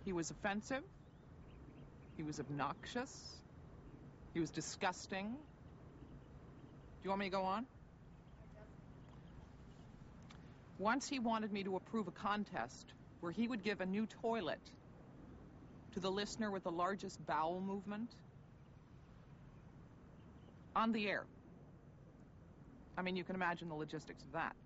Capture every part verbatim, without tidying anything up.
He was offensive. He was obnoxious. He was disgusting. Do you want me to go on? Once he wanted me to approve a contest where he would give a new toilet to the listener with the largest bowel movement on the air. I mean, you can imagine the logistics of that.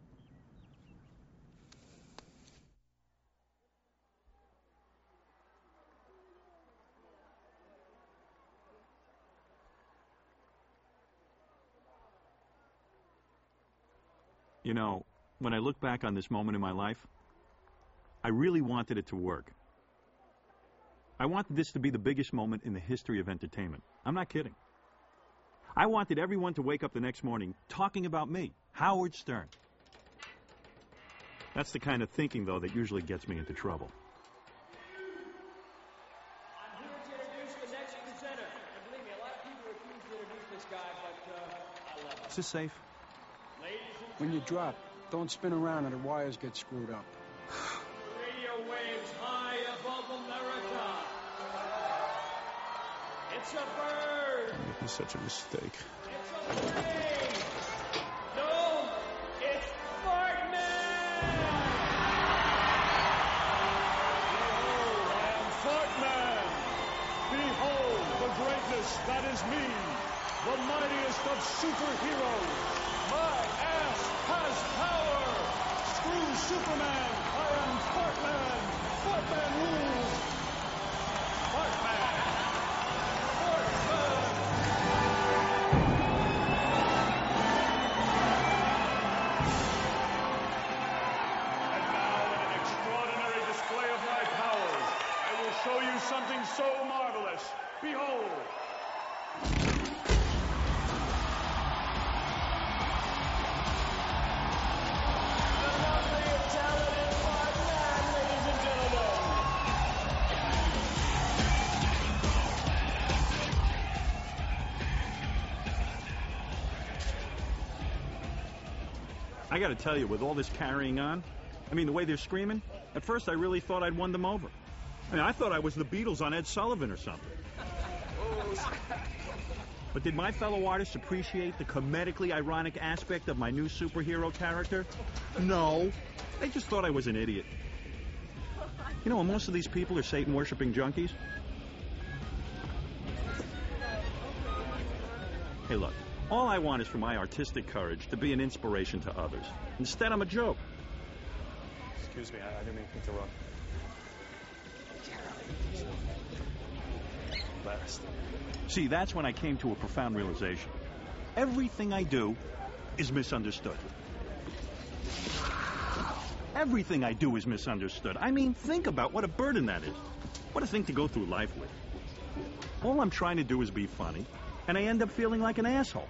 You know, when I look back on this moment in my life, I really wanted it to work. I wanted this to be the biggest moment in the history of entertainment. I'm not kidding. I wanted everyone to wake up the next morning talking about me, Howard Stern. That's the kind of thinking, though, that usually gets me into trouble. I'm here to introduce the next presenter. And believe me, a lot of people refuse to introduce this guy, but uh, I love him. Is this safe? When you drop, don't spin around and the wires get screwed up. Radio waves high above America. It's a bird. I'm making such a mistake. It's a plane. No, it's Fartman. Behold, I am Fartman. Behold the greatness that is me, the mightiest of superheroes. My ass has power! Screw Superman! I am Fartman! Fartman rules! Fartman! Fartman! And now, in an extraordinary display of my powers, I will show you something so marvelous. Behold! I gotta tell you, with all this carrying on, I mean, the way they're screaming, at first I really thought I'd won them over. I mean, I thought I was the Beatles on Ed Sullivan or something. But did my fellow artists appreciate the comedically ironic aspect of my new superhero character? No. They just thought I was an idiot. You know, most of these people are Satan-worshipping junkies. Hey, look. All I want is for my artistic courage to be an inspiration to others. Instead, I'm a joke. Excuse me, I, I didn't mean to interrupt. Embarrassed. See, that's when I came to a profound realization. Everything I do is misunderstood. Everything I do is misunderstood. I mean, think about what a burden that is. What a thing to go through life with. All I'm trying to do is be funny, and I end up feeling like an asshole.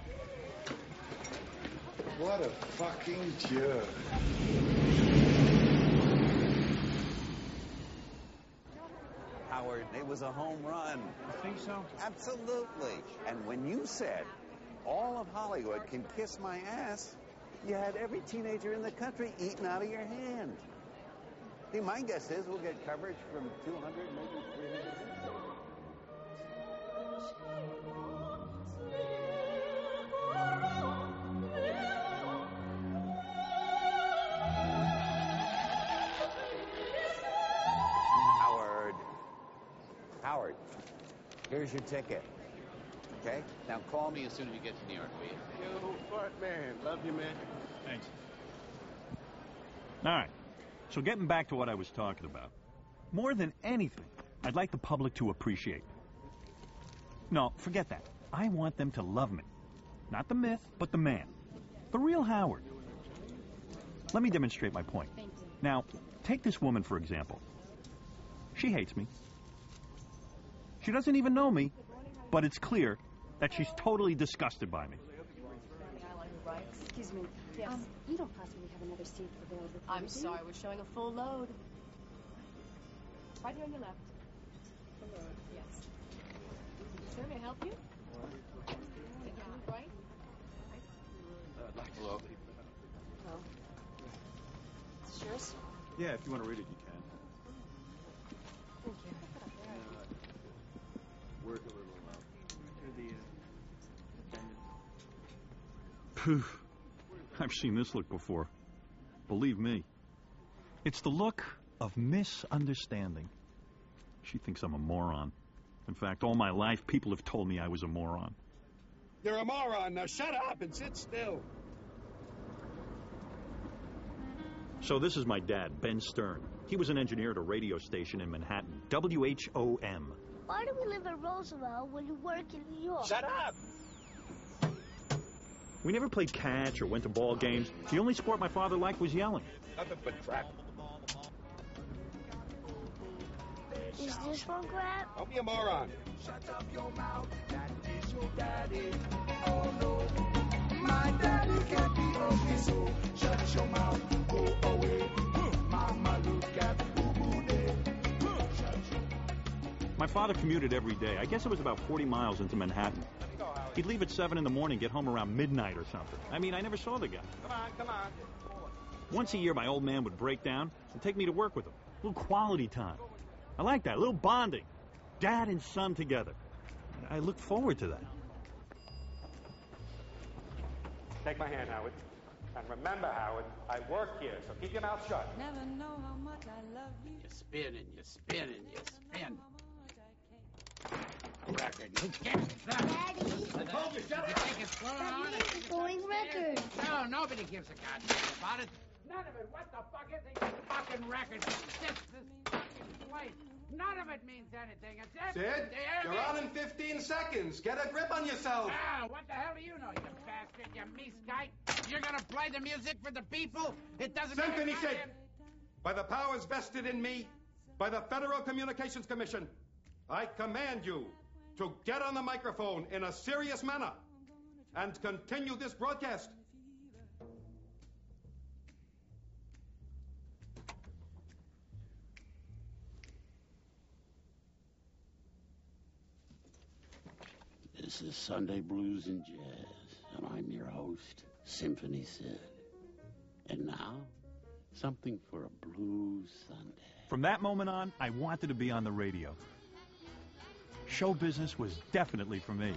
What a fucking jerk. Howard, it was a home run. You think so? Absolutely. And when you said, all of Hollywood can kiss my ass, you had every teenager in the country eating out of your hand. See, my guess is we'll get coverage from two hundred, maybe three hundred. Howard. Howard, here's your ticket. Okay? Now call me as soon as you get to New York, will you? Yo, Fartman. Love you, man. Thanks. All right. So getting back to what I was talking about. More than anything, I'd like the public to appreciate me. No, forget that. I want them to love me. Not the myth, but the man. The real Howard. Let me demonstrate my point. Thank you. Now, take this woman, for example. She hates me. She doesn't even know me, but it's clear that she's totally disgusted by me. Excuse me. Yes. Um, you don't possibly have another seat available for I'm me, do you? sorry, we're showing a full load. Right here on your left. Yes. Sir, may I help you? Take it on right. Hello. Hello. Is this yours? Yeah, if you want to read it, you can. Phew. I've seen this look before. Believe me. It's the look of misunderstanding. She thinks I'm a moron. In fact, all my life, people have told me I was a moron. You're a moron. Now shut up and sit still. So this is my dad, Ben Stern. He was an engineer at a radio station in Manhattan, W H O M. Why do we live in Roosevelt when you work in New York? Shut up! We never played catch or went to ball games. The only sport my father liked was yelling. Nothing but crap. Is this one crap? Don't be a moron. Shut up your mouth, that is your daddy. Oh no, my daddy can't be okay, so shut your mouth, go away. Mama, look at boo-boo day. My father commuted every day. I guess it was about forty miles into Manhattan. He'd leave at seven in the morning, get home around midnight or something. I mean, I never saw the guy. Come on, come on. Once a year, my old man would break down and take me to work with him. A little quality time. I like that, a little bonding. Dad and son together. I look forward to that. Take my hand, Howard. And remember, Howard, I work here, so keep your mouth shut. Never know how much I love you. You're spinning, you're spinning, you're spinning. Record. Who cares? Daddy. I told you, shut up. You think it's going on? Daddy, it's going record. No, nobody gives a goddamn about it. None of it. What the fuck is a fucking record? This, this fucking place. None of it means anything. It's it. Sid, you're on in fifteen seconds. Get a grip on yourself. Ah, what the hell do you know, you bastard, you meeskite? You're gonna play the music for the people? It doesn't matter. Symphony, Sid. By the powers vested in me by the Federal Communications Commission, I command you to get on the microphone in a serious manner and continue this broadcast. This is Sunday Blues and Jazz, and I'm your host, Symphony Sid. And now, something for a blues Sunday. From that moment on, I wanted to be on the radio. Show business was definitely for me.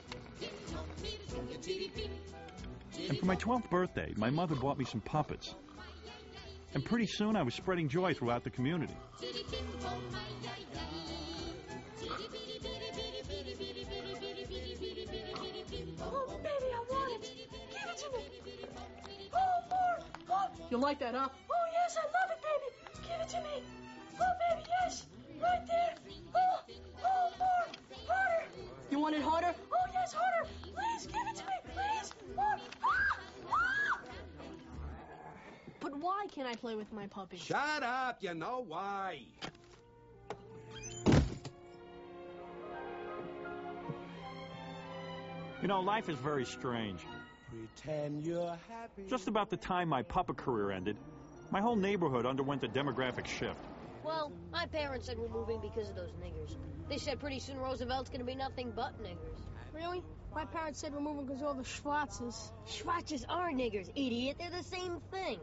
And for my twelfth birthday, my mother bought me some puppets. And pretty soon I was spreading joy throughout the community. Oh, baby, I want it. Give it to me. Oh, more. Oh. You like that, huh? Oh, yes, I love it, baby. Give it to me. Oh, baby, yes. Right there. Oh, oh, more. Harder. You want it harder? Oh, yes, harder. Please, give it to me. Please. More. Ah, ah. But why can't I play with my puppy? Shut up. You know why. You know, life is very strange. Pretend you're happy. Just about the time my puppet career ended, my whole neighborhood underwent a demographic shift. Well, my parents said we're moving because of those niggers. They said pretty soon Roosevelt's gonna be nothing but niggers. Really? My parents said we're moving because of all the Schwarzes. Schwarzes are niggers, idiot. They're the same thing.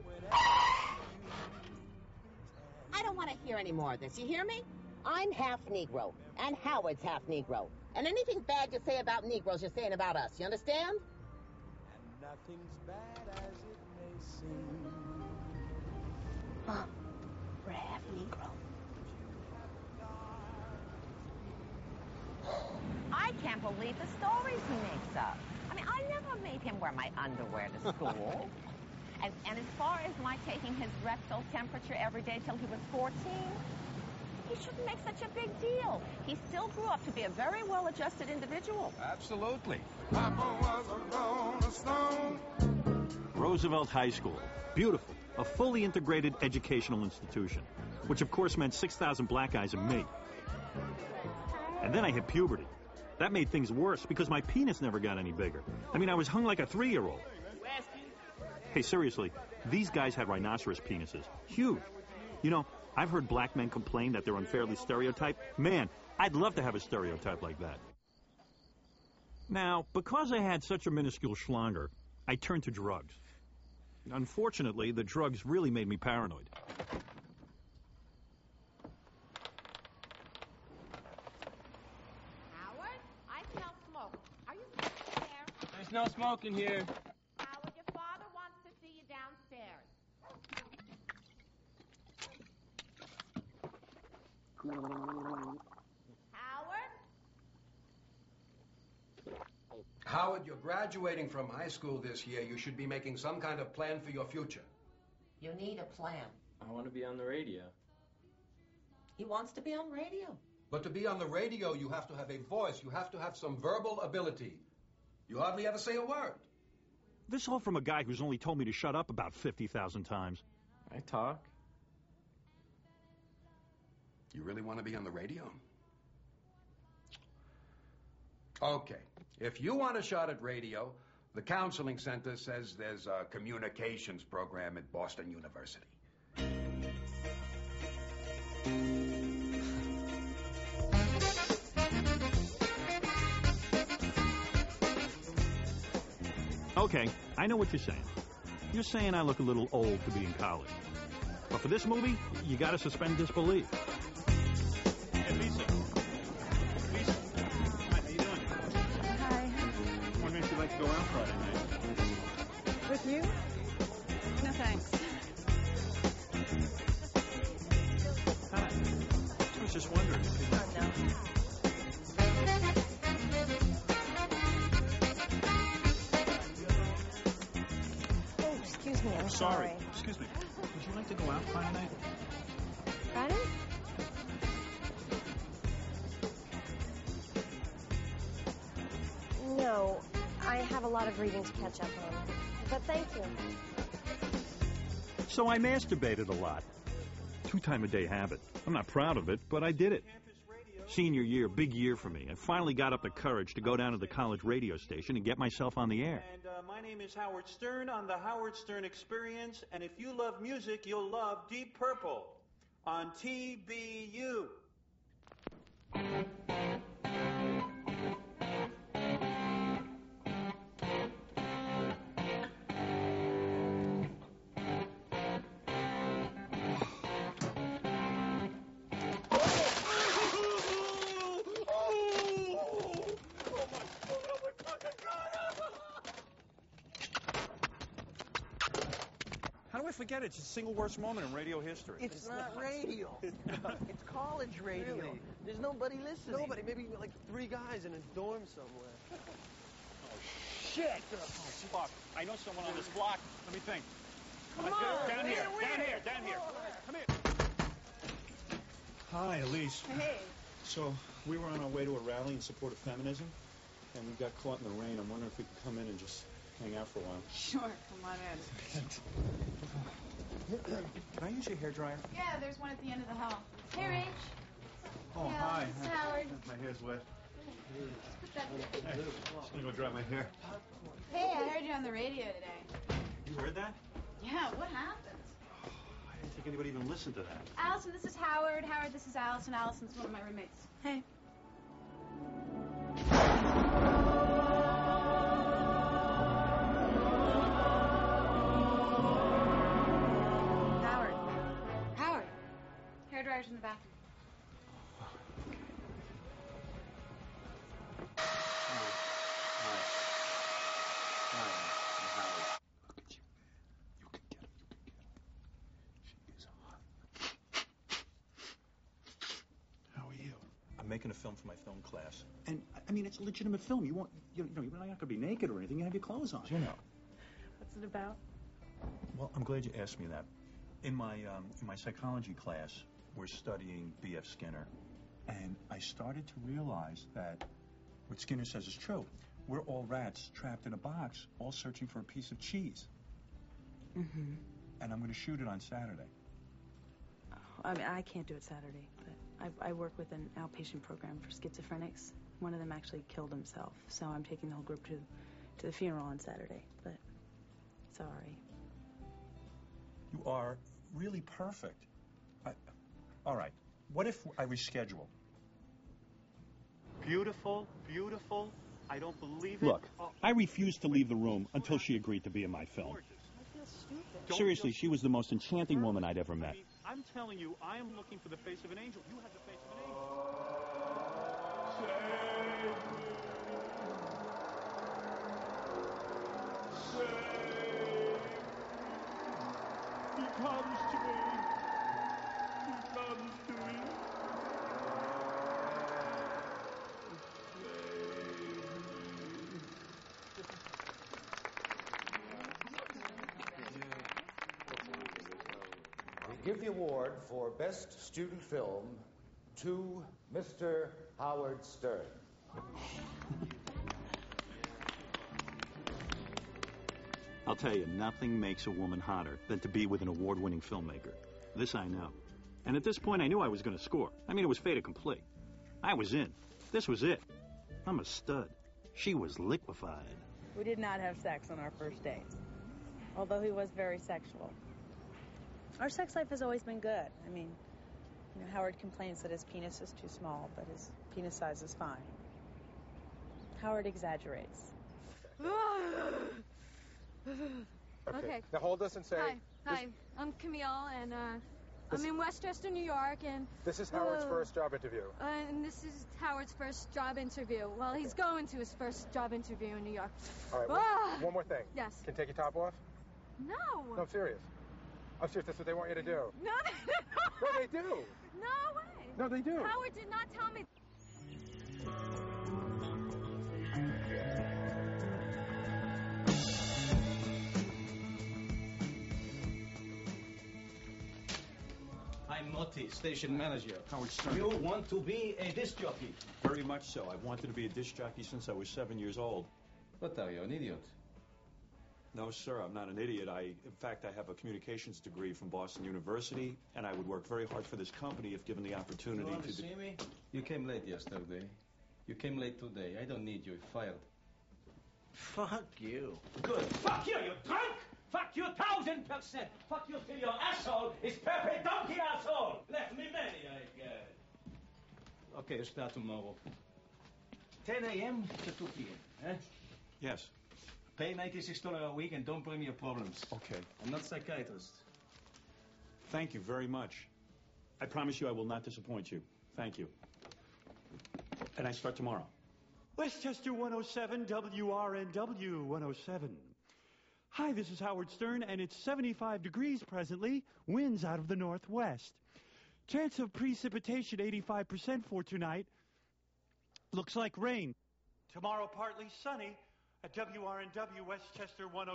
I don't want to hear any more of this. You hear me? I'm half Negro, and Howard's half Negro. And anything bad you say about Negroes, you're saying about us. You understand? And nothing's bad as it may seem. Mom, we're half Negro. I can't believe the stories he makes up. I mean, I never made him wear my underwear to school. and, and as far as my taking his rectal temperature every day till he was fourteen, he shouldn't make such a big deal. He still grew up to be a very well-adjusted individual. Absolutely. Papa was a rolling stone. Roosevelt High School. Beautiful. A fully integrated educational institution. Which, of course, meant six thousand black guys and me. And then I hit puberty. That made things worse because my penis never got any bigger. I mean, I was hung like a three-year-old. Hey, seriously, these guys had rhinoceros penises. Huge. You know, I've heard black men complain that they're unfairly stereotyped. Man, I'd love to have a stereotype like that. Now, because I had such a minuscule schlonger, I turned to drugs. Unfortunately, the drugs really made me paranoid. Howard, I smell smoke. Are you there? There's no smoke in here. Howard? Howard, you're graduating from high school this year. You should be making some kind of plan for your future. You need a plan. I want to be on the radio. He wants to be on radio. But to be on the radio, you have to have a voice. You have to have some verbal ability. You hardly ever say a word. This all from a guy who's only told me to shut up about fifty thousand times. I talk. You really want to be on the radio? Okay. If you want a shot at radio, the counseling center says there's a communications program at Boston University. Okay, I know what you're saying. You're saying I look a little old to be in college. But for this movie, you gotta suspend disbelief. Hey, Lisa. Lisa. Hi, how you doing? Hi. I'm wondering if you'd like to go out Friday night. With you? No, thanks. Hi. I was just wondering. Oh, no. Excuse me, I'm sorry. sorry. Excuse me. Would you like to go out Friday night? Friday? No, I have a lot of reading to catch up on. But thank you. So I masturbated a lot. Two-time-a-day habit. I'm not proud of it, but I did it. Senior year, big year for me. I finally got up the courage to go down to the college radio station and get myself on the air. And uh, my name is Howard Stern on the Howard Stern Experience, and if you love music, you'll love Deep Purple on T B U. How do I forget it? It's the single worst moment in radio history. It's, it's not, not radio. It's college radio. Really? There's nobody listening. Nobody. Maybe like three guys in a dorm somewhere. Oh, shit! Oh, fuck. I know someone on this block. Let me think. Come on. Down here. Down here. Down here. Come here. Hi, Elise. Hey. So, we were on our way to a rally in support of feminism, and we got caught in the rain. I'm wondering if we could come in and just hang out for a while. Sure, come on in. Can I use your hairdryer? Yeah, there's one at the end of the hall. Hey, Rach. Oh, hey, hi. This is Howard. My hair's wet. Put that Hey, just gonna go dry my hair. Hey, I heard you on the radio today. You heard that? Yeah, what happened? I didn't think anybody even listened to that. Allison, this is Howard. Howard, this is Allison. Allison's one of my roommates. Hey. Howard. Howard. Hairdryer's in the bathroom. Making a film for my film class, and I mean it's a legitimate film. You want, you know, you're not going to be naked or anything. You have your clothes on. You know. What's it about? Well, I'm glad you asked me that. In my um, in my psychology class, we're studying B F Skinner, and I started to realize that what Skinner says is true. We're all rats trapped in a box, all searching for a piece of cheese. Mm-hmm. And I'm going to shoot it on Saturday. Oh, I mean, I can't do it Saturday, but I, I work with an outpatient program for schizophrenics. One of them actually killed himself, so I'm taking the whole group to, to the funeral on Saturday, but sorry. You are really perfect. I, all right, what if I reschedule? Beautiful, beautiful. I don't believe it. Look, I refused to leave the room until she agreed to be in my film. Seriously, she was the most enchanting woman I'd ever met. I'm telling you, I am looking for the face of an angel. You have the face of an angel. Save me. He comes to me. He comes to me. Save me. give the award for Best Student Film to Mister Howard Stern. I'll tell you, nothing makes a woman hotter than to be with an award-winning filmmaker. This I know. And at this point, I knew I was going to score. I mean, it was fait accompli. I was in. This was it. I'm a stud. She was liquefied. We did not have sex on our first date, although he was very sexual. Our sex life has always been good. I mean, you know, Howard complains that his penis is too small, but his penis size is fine. Howard exaggerates. Okay. Okay. Now hold us and say. Hi, hi. This, I'm Camille, and uh, This- I'm in Westchester, New York, and this is Howard's uh, first job interview. Uh, and this is Howard's first job interview. Well, he's going to his first job interview in New York. All right. Ah! One, one more thing. Yes. Can you take your top off? No. No, I'm serious. I'm serious. That's what they want you to do. No, No, they do. no way. No, they do. Howard did not tell me. I'm Moti, station manager. Howard Stern. You want to be a disc jockey? Very much so. I've wanted to be a disc jockey since I was seven years old. What are you, an idiot? No, sir, I'm not an idiot. I, in fact, I have a communications degree from Boston University, and I would work very hard for this company if given the opportunity You want to... to see me? You came late yesterday. You came late today. I don't need you. You're fired. Fuck you. Good. Fuck you, you drunk! Fuck you, thousand percent! Fuck you till your asshole is Pepe Donkey asshole! Left me many, I guess. Okay, start tomorrow. ten a.m. to two p.m., eh? Yes. Pay ninety-six dollars a week and don't bring me your problems. Okay. I'm not a psychiatrist. Thank you very much. I promise you I will not disappoint you. Thank you. And I start tomorrow. Westchester one oh seven, W R N W one oh seven. Hi, this is Howard Stern, and it's seventy-five degrees presently, winds out of the northwest. Chance of precipitation eighty-five percent for tonight. Looks like rain. Tomorrow partly sunny at W R N W Westchester one oh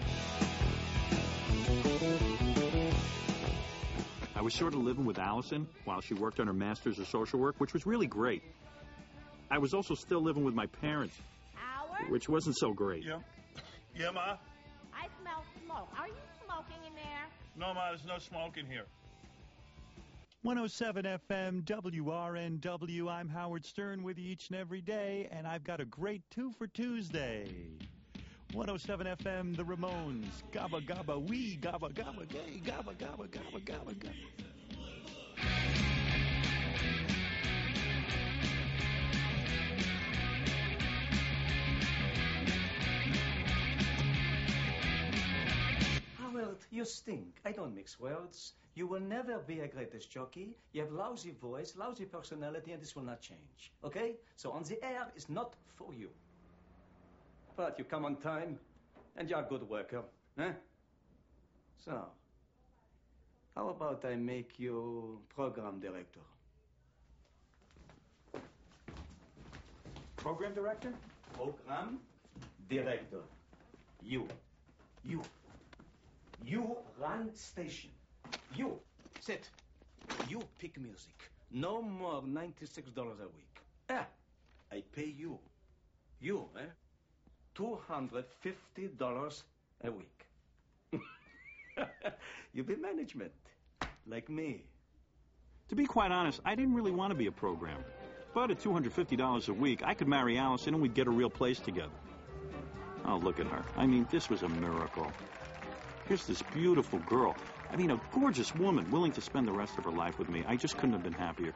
seven. I was sort of living with Allison while she worked on her master's of social work, which was really great. I was also still living with my parents, Howard? which wasn't so great. Yeah. Yeah, Ma? I smell smoke. Are you smoking in there? No, Ma, there's no smoke in here. one oh seven F M, W R N W. I'm Howard Stern with you each and every day, and I've got a great two for Tuesday. one oh seven F M, The Ramones. Gabba, gabba, wee, gabba, gabba, gay, gabba, gabba, gabba, gabba, gabba. Howard, you stink. I don't mix words. You will never be a greatest jockey. You have lousy voice, lousy personality, and this will not change. Okay? So on the air is not for you. But you come on time, and you're a good worker. Eh? So, how about I make you program director? Program director? Program director. You. You. You run station. You sit. You pick music. No more ninety-six dollars a week. Ah, I pay you. You, eh? two hundred fifty dollars a week. You be management, like me. To be quite honest, I didn't really want to be a program. But at two hundred fifty dollars a week, I could marry Allison and we'd get a real place together. Oh, look at her. I mean, this was a miracle. Here's this beautiful girl. I mean, a gorgeous woman willing to spend the rest of her life with me. I just couldn't have been happier.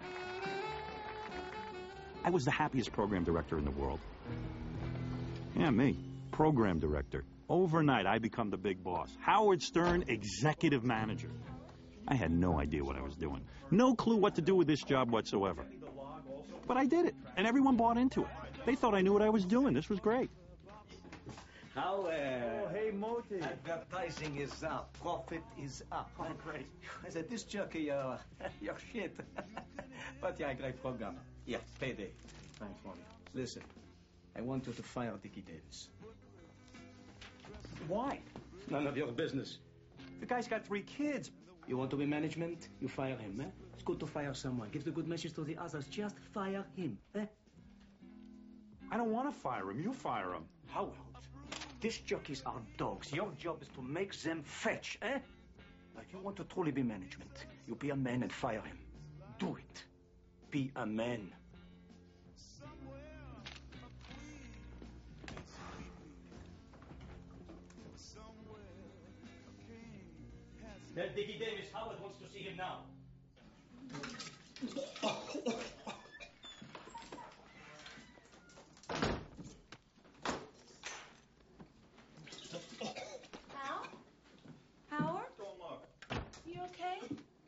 I was the happiest program director in the world. Yeah, me. Program director. Overnight, I become the big boss. Howard Stern, executive manager. I had no idea what I was doing. No clue what to do with this job whatsoever. But I did it, and everyone bought into it. They thought I knew what I was doing. This was great. How, uh... Oh, hey, Moti. Advertising is up. Profit is up. Oh, great. As a disc jockey, you're, you're shit. But you're a great program. Yeah, payday. Thanks, Molly. Listen, I want you to fire Dickie Davis. Why? None of your business. The guy's got three kids. You want to be management? You fire him, eh? It's good to fire someone. Give the good message to the others. Just fire him, eh? I don't want to fire him. You fire him. Howard, these jockeys are dogs. Your job is to make them fetch, eh? If you want to truly be management, you be a man and fire him. Do it. Be a man. Tell Dickie Davis Howard wants to see him now. Hal? Howard? You okay?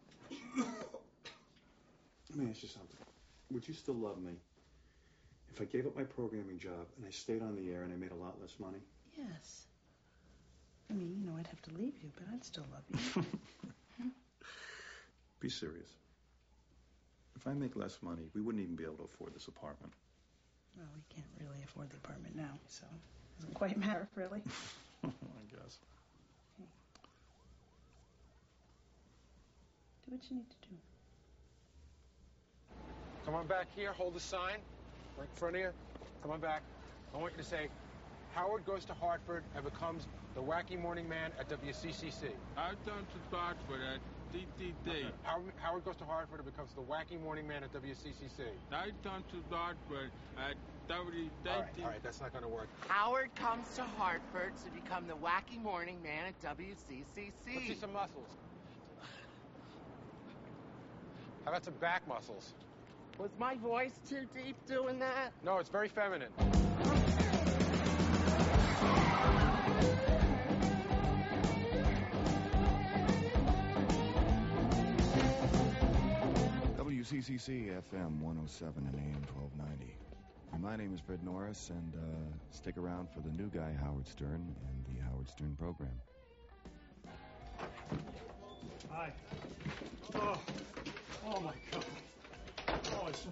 Let me ask you something. Would you still love me if I gave up my programming job and I stayed on the air and I made a lot less money? Yes. I mean, you know, I'd have to leave you, but I'd still love you. Be serious. If I make less money, we wouldn't even be able to afford this apartment. Well, we can't really afford the apartment now, so it doesn't quite matter, really. I guess. Okay. Do what you need to do. Come on back here, hold the sign right in front of you. Come on back. I want you to say, Howard goes to Hartford and becomes the wacky morning man at W C C C. I've done to Hartford at D D D. Howard, Howard goes to Hartford and becomes the wacky morning man at W C C C. I've done to Hartford at W D D. All right, all right, that's not going to work. Howard comes to Hartford to become the wacky morning man at W C C C. Let's see some muscles. How about some back muscles? Was my voice too deep doing that? No, it's very feminine. W C C C F M one oh seven and A M twelve ninety. And my name is Fred Norris, and uh, stick around for the new guy, Howard Stern, and the Howard Stern program. Hi. Oh, oh my God. Oh, it's...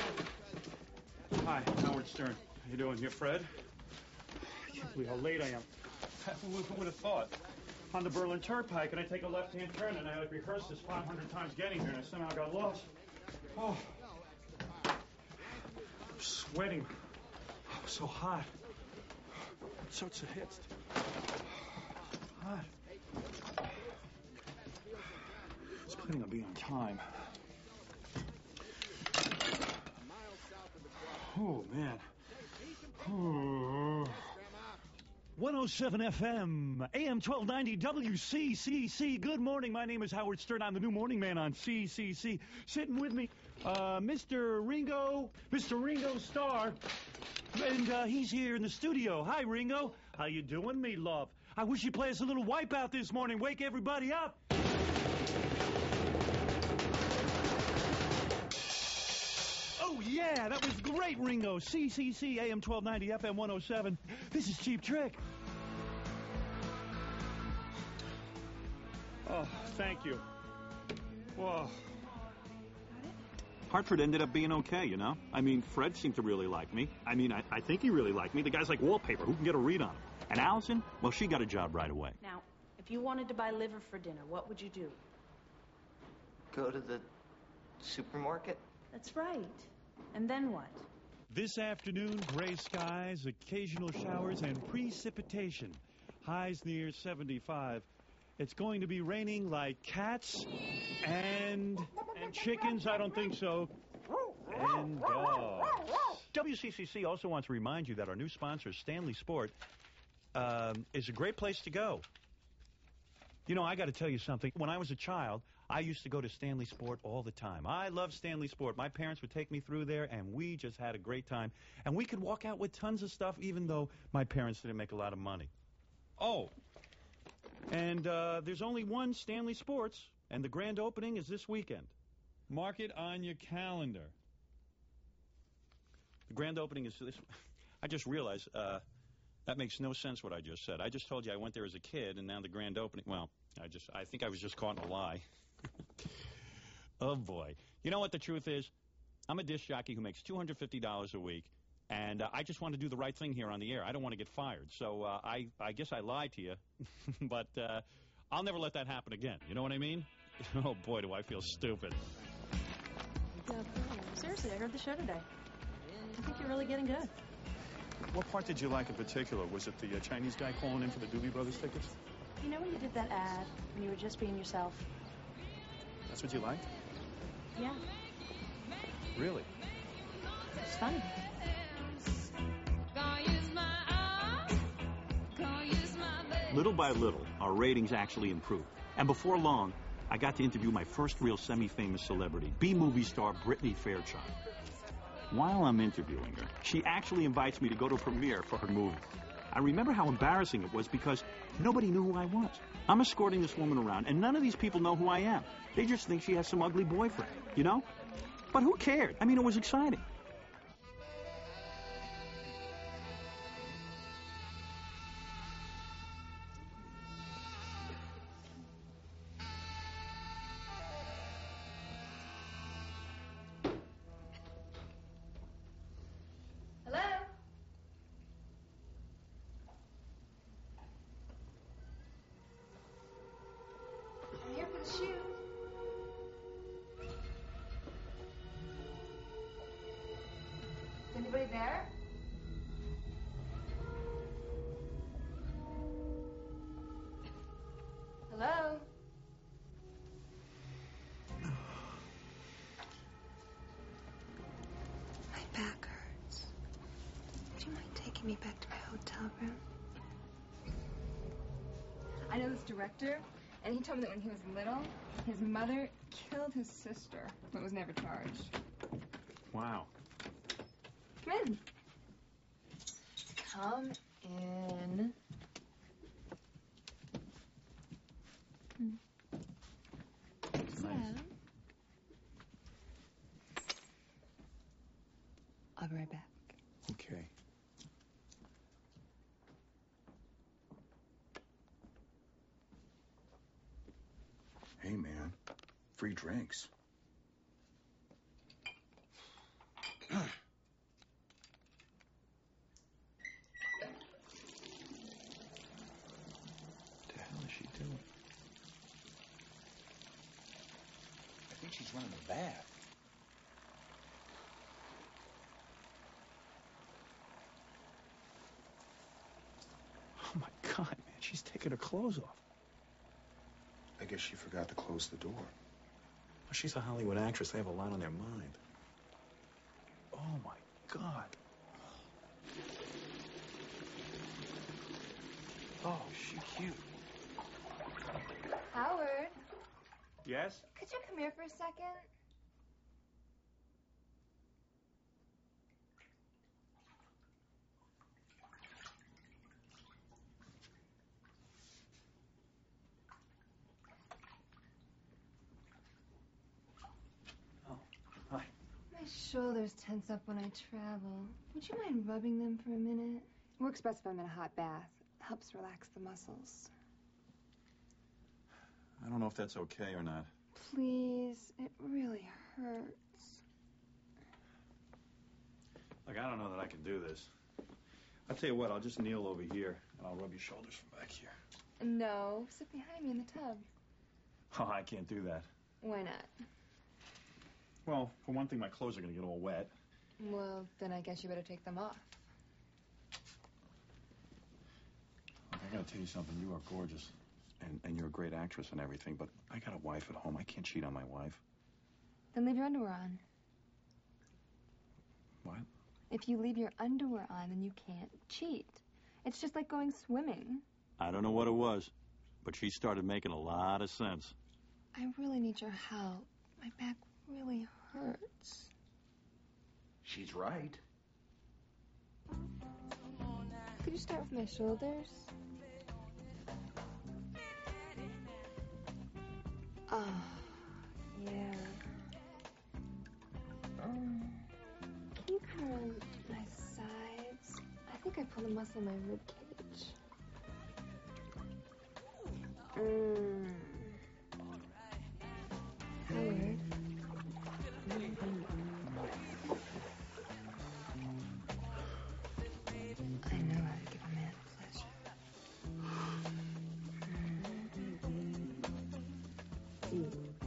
Hi, Howard Stern. How you doing? You Fred? I can't believe how late I am. Who would have thought? On the Berlin Turnpike, and I take a left-hand turn, and I had rehearsed this five hundred times getting here, and I somehow got lost. Oh. I'm sweating. Oh, so hot. So it's a hit. Hot. I was planning on being on time. Oh, man. Oh. one oh seven F M, A M twelve ninety, W C C C. Good morning. My name is Howard Stern. I'm the new morning man on C C C. Sitting with me, uh, Mister Ringo, Mister Ringo Starr. And uh, he's here in the studio. Hi, Ringo. How you doing, me love? I wish you'd play us a little Wipeout this morning. Wake everybody up. Oh, yeah, that was great, Ringo. C C C, A M twelve ninety, F M one oh seven. This is Cheap Trick. Oh, thank you. Whoa. Hartford ended up being okay, you know? I mean, Fred seemed to really like me. I mean, I, I think he really liked me. The guy's like wallpaper. Who can get a read on him? And Allison, well, she got a job right away. Now, if you wanted to buy liver for dinner, what would you do? Go to the supermarket? That's right. And then what? This afternoon, gray skies, occasional showers, and precipitation. Highs near seventy-five. It's going to be raining like cats and... and chickens, I don't think so. And dogs. W C C C also wants to remind you that our new sponsor, Stanley Sport, um, is a great place to go. You know, I got to tell you something. When I was a child, I used to go to Stanley Sport all the time. I love Stanley Sport. My parents would take me through there, and we just had a great time. And we could walk out with tons of stuff, even though my parents didn't make a lot of money. Oh, and uh, there's only one Stanley Sports, and the grand opening is this weekend. Mark it on your calendar. The grand opening is this. I just realized uh, that makes no sense what I just said. I just told you I went there as a kid, and now the grand opening. Well, I just I think I was just caught in a lie. Oh boy! You know what the truth is? I'm a disc jockey who makes two hundred fifty dollars a week, and uh, I just want to do the right thing here on the air. I don't want to get fired, so uh, I I guess I lied to you, but uh, I'll never let that happen again. You know what I mean? Oh, boy, do I feel stupid. Seriously, I heard the show today. I think you're really getting good. What part did you like in particular? Was it the uh, Chinese guy calling in for the Doobie Brothers tickets? You know when you did that ad, when you were just being yourself? That's what you liked? Yeah. Really? It's funny. Little by little, our ratings actually improved. And before long, I got to interview my first real semi-famous celebrity, B-movie star Brittany Fairchild. While I'm interviewing her, she actually invites me to go to a premiere for her movie. I remember how embarrassing it was because nobody knew who I was. I'm escorting this woman around, and none of these people know who I am. They just think she has some ugly boyfriend, you know? But who cared? I mean, it was exciting. Hello? I'm here for the shoot. Is anybody there? Hello? My back hurts. Would you mind taking me back to my hotel room? I know this director, and he told me that when he was little, his mother killed his sister, but was never charged. Wow. Come in. Come in. It's nice. I'll be right back. Okay. Hey, man. Free drinks. What the hell is she doing? I think she's running a bath. Oh, my God, man. She's taking her clothes off. I guess she forgot to close the door. Well, she's a Hollywood actress. They have a lot on their mind. Oh, my God. Oh, she cute. Howard, Yes? could you come here for a second? Hi. My shoulders tense up when I travel. Would you mind rubbing them for a minute? Works best if I'm in a hot bath. Helps relax the muscles. I don't know if that's okay or not. Please, it really hurts. Look, I don't know that I can do this. I'll tell you what, I'll just kneel over here, and I'll rub your shoulders from back here. No, sit behind me in the tub. Oh, I can't do that. Why not? Well, for one thing, my clothes are going to get all wet. Well, then I guess you better take them off. Look, I got to tell you something. You are gorgeous, and, and you're a great actress and everything, but I got a wife at home. I can't cheat on my wife. Then leave your underwear on. What? If you leave your underwear on, then you can't cheat. It's just like going swimming. I don't know what it was, but she started making a lot of sense. I really need your help. My back really hurts. She's right. Could you start with my shoulders? Oh, yeah. Um, can you come around my sides? I think I pulled a muscle in my rib cage. Mm. Howard. I know how to give a man pleasure. Mm.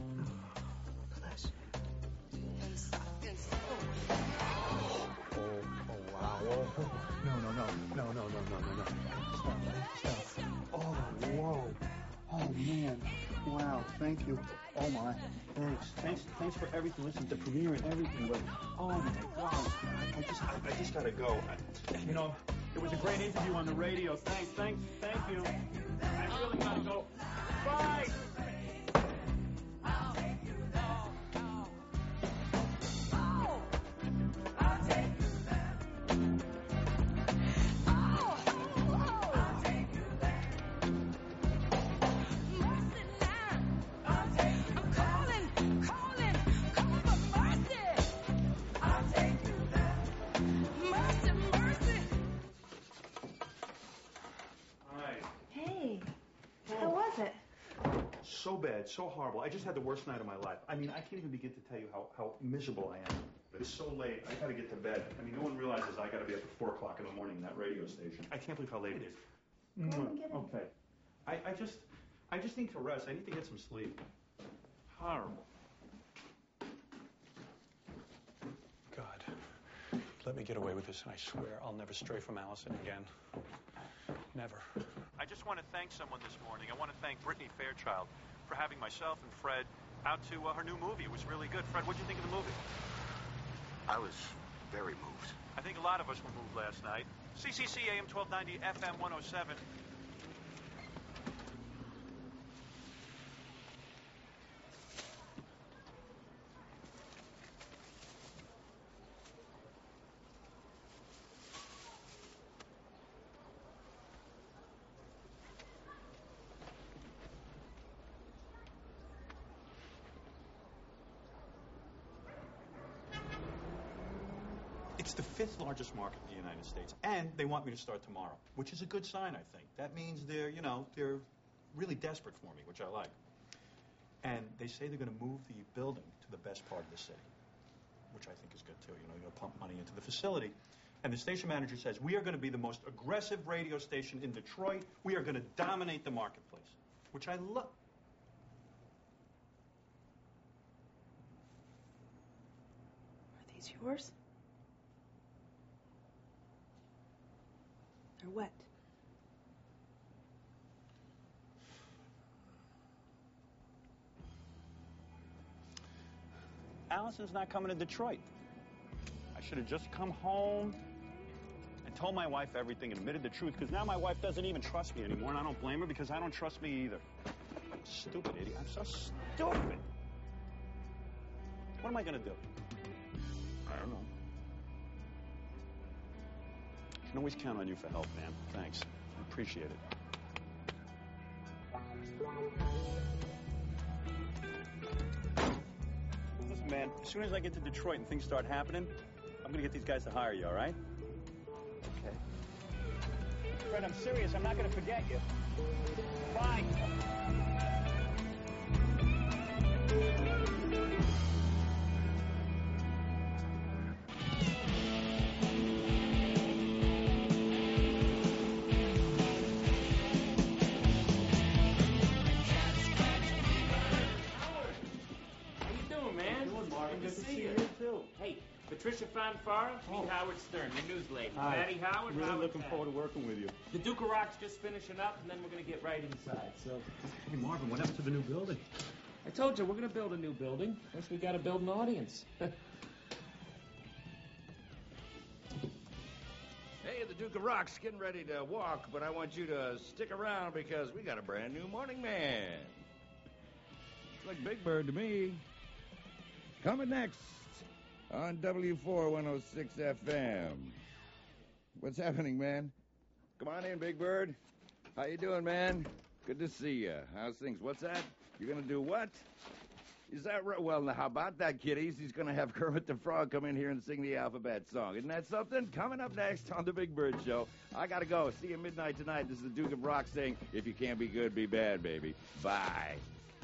no, no, no, no, no, no, no, no, no. Stop, stop. Oh, whoa. Oh, man. Wow, thank you. Oh, my. Thanks. Thanks Thanks for everything. Listen, the premiere and everything, but, oh, my God. I just, I, I just gotta go. I, you know, it was a great interview on the radio. Thanks, thanks, thank you. I really gotta go. Bye! So bad, so horrible. I just had the worst night of my life. I mean, I can't even begin to tell you how, how miserable I am. It's so late. I gotta get to bed. I mean, no one realizes I gotta be up at four o'clock in the morning in that radio station. I can't believe how late it is. Go and get him. Okay. I, I just, I just need to rest. I need to get some sleep. Horrible. God, let me get away with this, and I swear I'll never stray from Allison again. Never. I just want to thank someone this morning. I want to thank Brittany Fairchild for having myself and Fred out to uh, her new movie. It was really good. Fred, what did you think of the movie? I was very moved. I think a lot of us were moved last night. C C C A M twelve ninety, F M one oh seven. It's the fifth largest market in the United States, and they want me to start tomorrow, which is a good sign, I think. That means they're, you know, they're really desperate for me, which I like. And they say they're going to move the building to the best part of the city, which I think is good, too. You know, you're going to pump money into the facility. And the station manager says, we are going to be the most aggressive radio station in Detroit. We are going to dominate the marketplace, which I love. Are these yours? They're wet. Allison's not coming to Detroit. I should have just come home and told my wife everything and admitted the truth, because now my wife doesn't even trust me anymore, and I don't blame her because I don't trust me either. Stupid idiot. I'm so stupid. What am I going to do? I don't know. I can always count on you for help, man. Thanks. I appreciate it. Listen, man, as soon as I get to Detroit and things start happening, I'm going to get these guys to hire you, all right? Okay. Fred, I'm serious. I'm not going to forget you. Bye. Patricia Fanfara, meet oh. Howard Stern, the news lady. Hi. Matty Howard, really Howard looking Pat. forward to working with you. The Duke of Rock's just finishing up, and then we're going to get right inside. So, hey, Marvin, what happened to the new building? I told you, we're going to build a new building. First, we got to build an audience. Hey, the Duke of Rock's getting ready to walk, but I want you to stick around because we got a brand new morning man. Looks like Big Bird to me. Coming next on W four one oh six F M. What's happening, man? Come on in, Big Bird. How you doing, man? Good to see you. How's things? What's that? You're going to do what? Is that right? Well, now, how about that, kiddies? He's going to have Kermit the Frog come in here and sing the alphabet song. Isn't that something? Coming up next on the Big Bird Show. I got to go. See you midnight tonight. This is the Duke of Rock saying, if you can't be good, be bad, baby. Bye.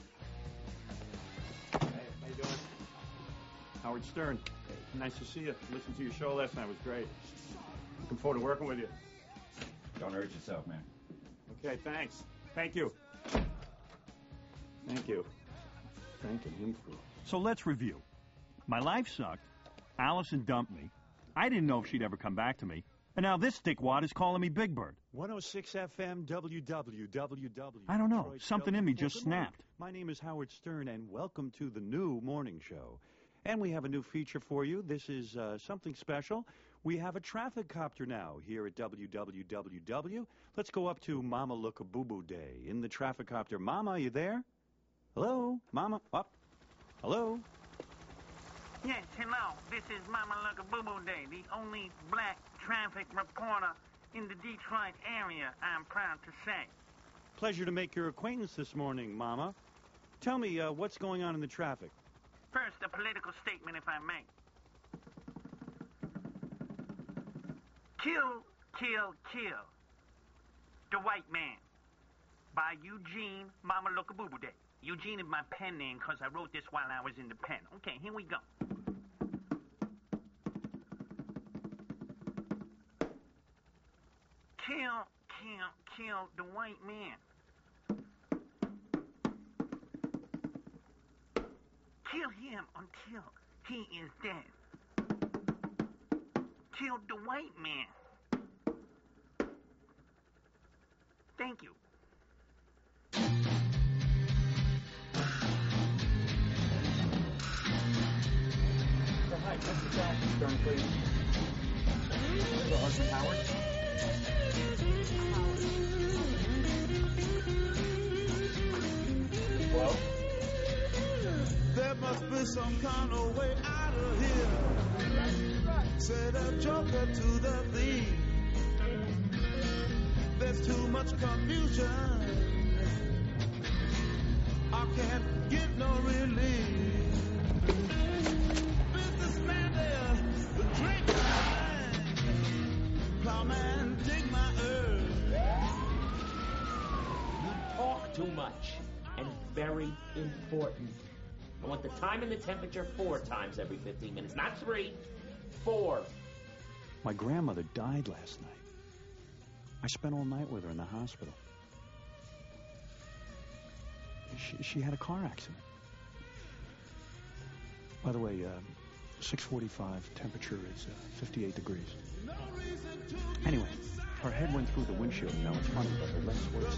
Hey, how you doing? Howard Stern. Nice to see you. Listened to your show last night. It was great. Looking forward to working with you. Don't hurt yourself, man. Okay, thanks. Thank you. Thank you. Thanking him for... So let's review. My life sucked. Allison dumped me. I didn't know if she'd ever come back to me. And now this dickwad is calling me Big Bird. one oh six F M W W W W. I don't know. Detroit's Something in me just Good morning. snapped. My name is Howard Stern, and welcome to the new morning show. And we have a new feature for you. This is uh, something special. We have a traffic copter now here at W W W W. Let's go up to Mama Look a Boo Boo Day in the traffic copter. Mama, are you there? Hello? Mama? Up? Hello? Yes, hello. This is Mama Look a Boo Boo Day, the only black traffic reporter in the Detroit area, I'm proud to say. Pleasure to make your acquaintance this morning, Mama. Tell me, uh, what's going on in the traffic? First, a political statement, if I may. Kill, kill, kill. The White Man by Eugene Mama Look a Boo Boo Day. Eugene is my pen name because I wrote this while I was in the pen. Okay, here we go. Kill, kill, kill the white man. Kill him until he is dead. Kill the white man. Thank you. Hi, Mister Jackson, Stern, please. Your husband, Howard? Well? There must be some kind of way out of here. Said a joker to the thief. There's too much confusion. I can't get no relief. Businessman there, the drink mine. Plowman, dig my earth. You talk too much, and very important. I want the time and the temperature four times every fifteen minutes, not three, four. My grandmother died last night. I spent all night with her in the hospital. She, she had a car accident. By the way, uh, six forty-five, temperature is uh, fifty-eight degrees. Anyway, her head went through the windshield. You know, it's funny, but her legs were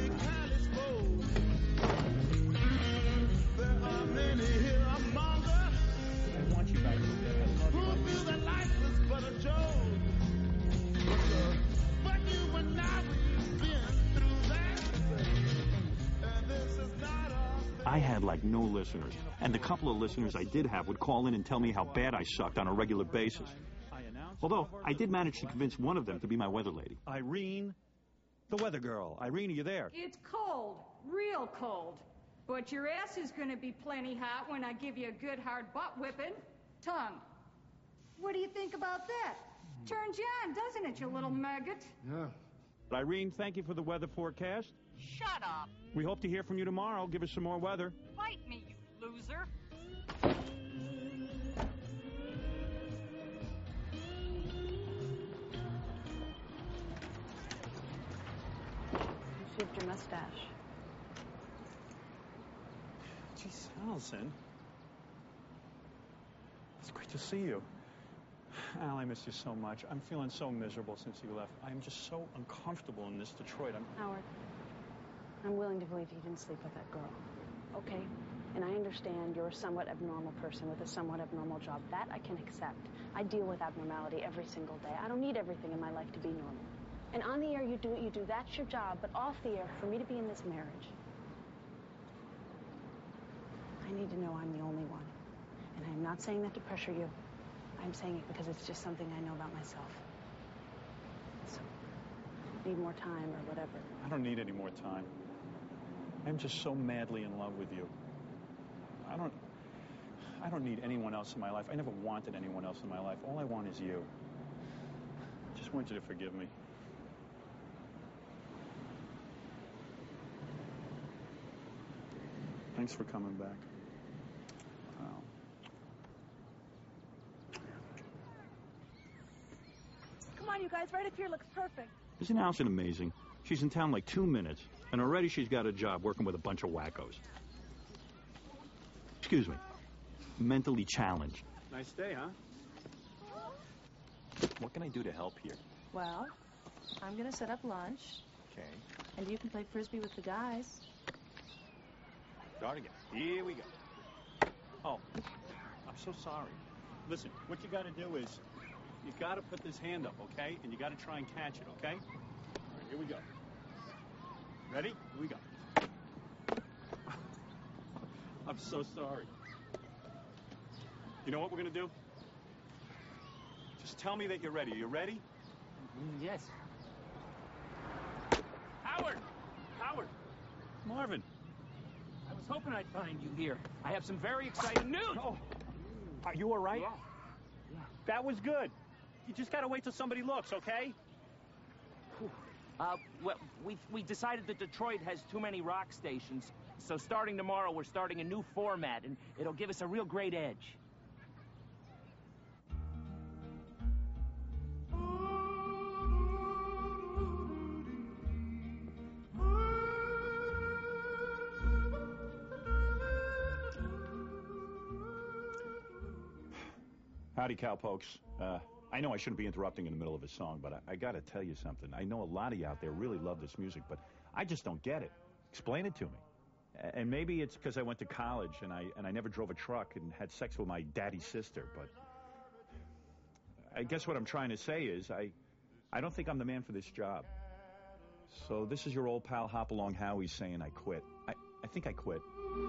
There are many here among us. I want you back. Who feel that life is but a joke? But you and I, we've been through that. And this is not a... I had like no listeners, and the couple of listeners I did have would call in and tell me how bad I sucked on a regular basis. Although, I did manage to convince one of them to be my weather lady. Irene, the weather girl. Irene, are you there? It's cold, real cold. But your ass is going to be plenty hot when I give you a good hard butt whipping. Tongue. What do you think about that? Turns you on, doesn't it, you little maggot? Yeah. Irene, thank you for the weather forecast. Shut up. We hope to hear from you tomorrow. Give us some more weather. Fight me, you loser. You shaved your mustache. Geez, Allison. It's great to see you. Al, I miss you so much. I'm feeling so miserable since you left. I'm just so uncomfortable in this Detroit. I'm... Howard, I'm willing to believe you didn't sleep with that girl. Okay? And I understand you're a somewhat abnormal person with a somewhat abnormal job. That I can accept. I deal with abnormality every single day. I don't need everything in my life to be normal. And on the air, you do what you do. That's your job. But off the air, for me to be in this marriage, I need to know I'm the only one. And I'm not saying that to pressure you. I'm saying it because it's just something I know about myself. So, need more time or whatever. I don't need any more time. I'm just so madly in love with you. I don't... I don't need anyone else in my life. I never wanted anyone else in my life. All I want is you. I just want you to forgive me. Thanks for coming back. Wow. Come on, you guys. Right up here looks perfect. Isn't Allison amazing? She's in town like two minutes, and already she's got a job working with a bunch of wackos. Excuse me. Mentally challenged. Nice day, huh? What can I do to help here? Well, I'm going to set up lunch, Okay. and you can play Frisbee with the guys. Start again. Here we go. Oh, I'm so sorry. Listen, what you got to do is you got to put this hand up, okay? And you got to try and catch it, okay? All right, here we go. Ready? Here we go. I'm so sorry. You know what we're going to do? Just tell me that you're ready. Are you ready? Yes. Howard! Howard! Marvin! I was hoping I'd find you here. I have some very exciting news. Oh, are you all right? Yeah. Yeah. That was good. You just got to wait till somebody looks, okay? Uh, well, we we decided that Detroit has too many rock stations, so starting tomorrow we're starting a new format, and it'll give us a real great edge. Howdy, cowpokes. Uh, I know I shouldn't be interrupting in the middle of a song, but I, I got to tell you something. I know a lot of you out there really love this music, but I just don't get it. Explain it to me. A- And maybe it's because I went to college and I and I never drove a truck and had sex with my daddy's sister, but I guess what I'm trying to say is I I don't think I'm the man for this job. So this is your old pal Hopalong Howie saying I quit. I, I think I quit.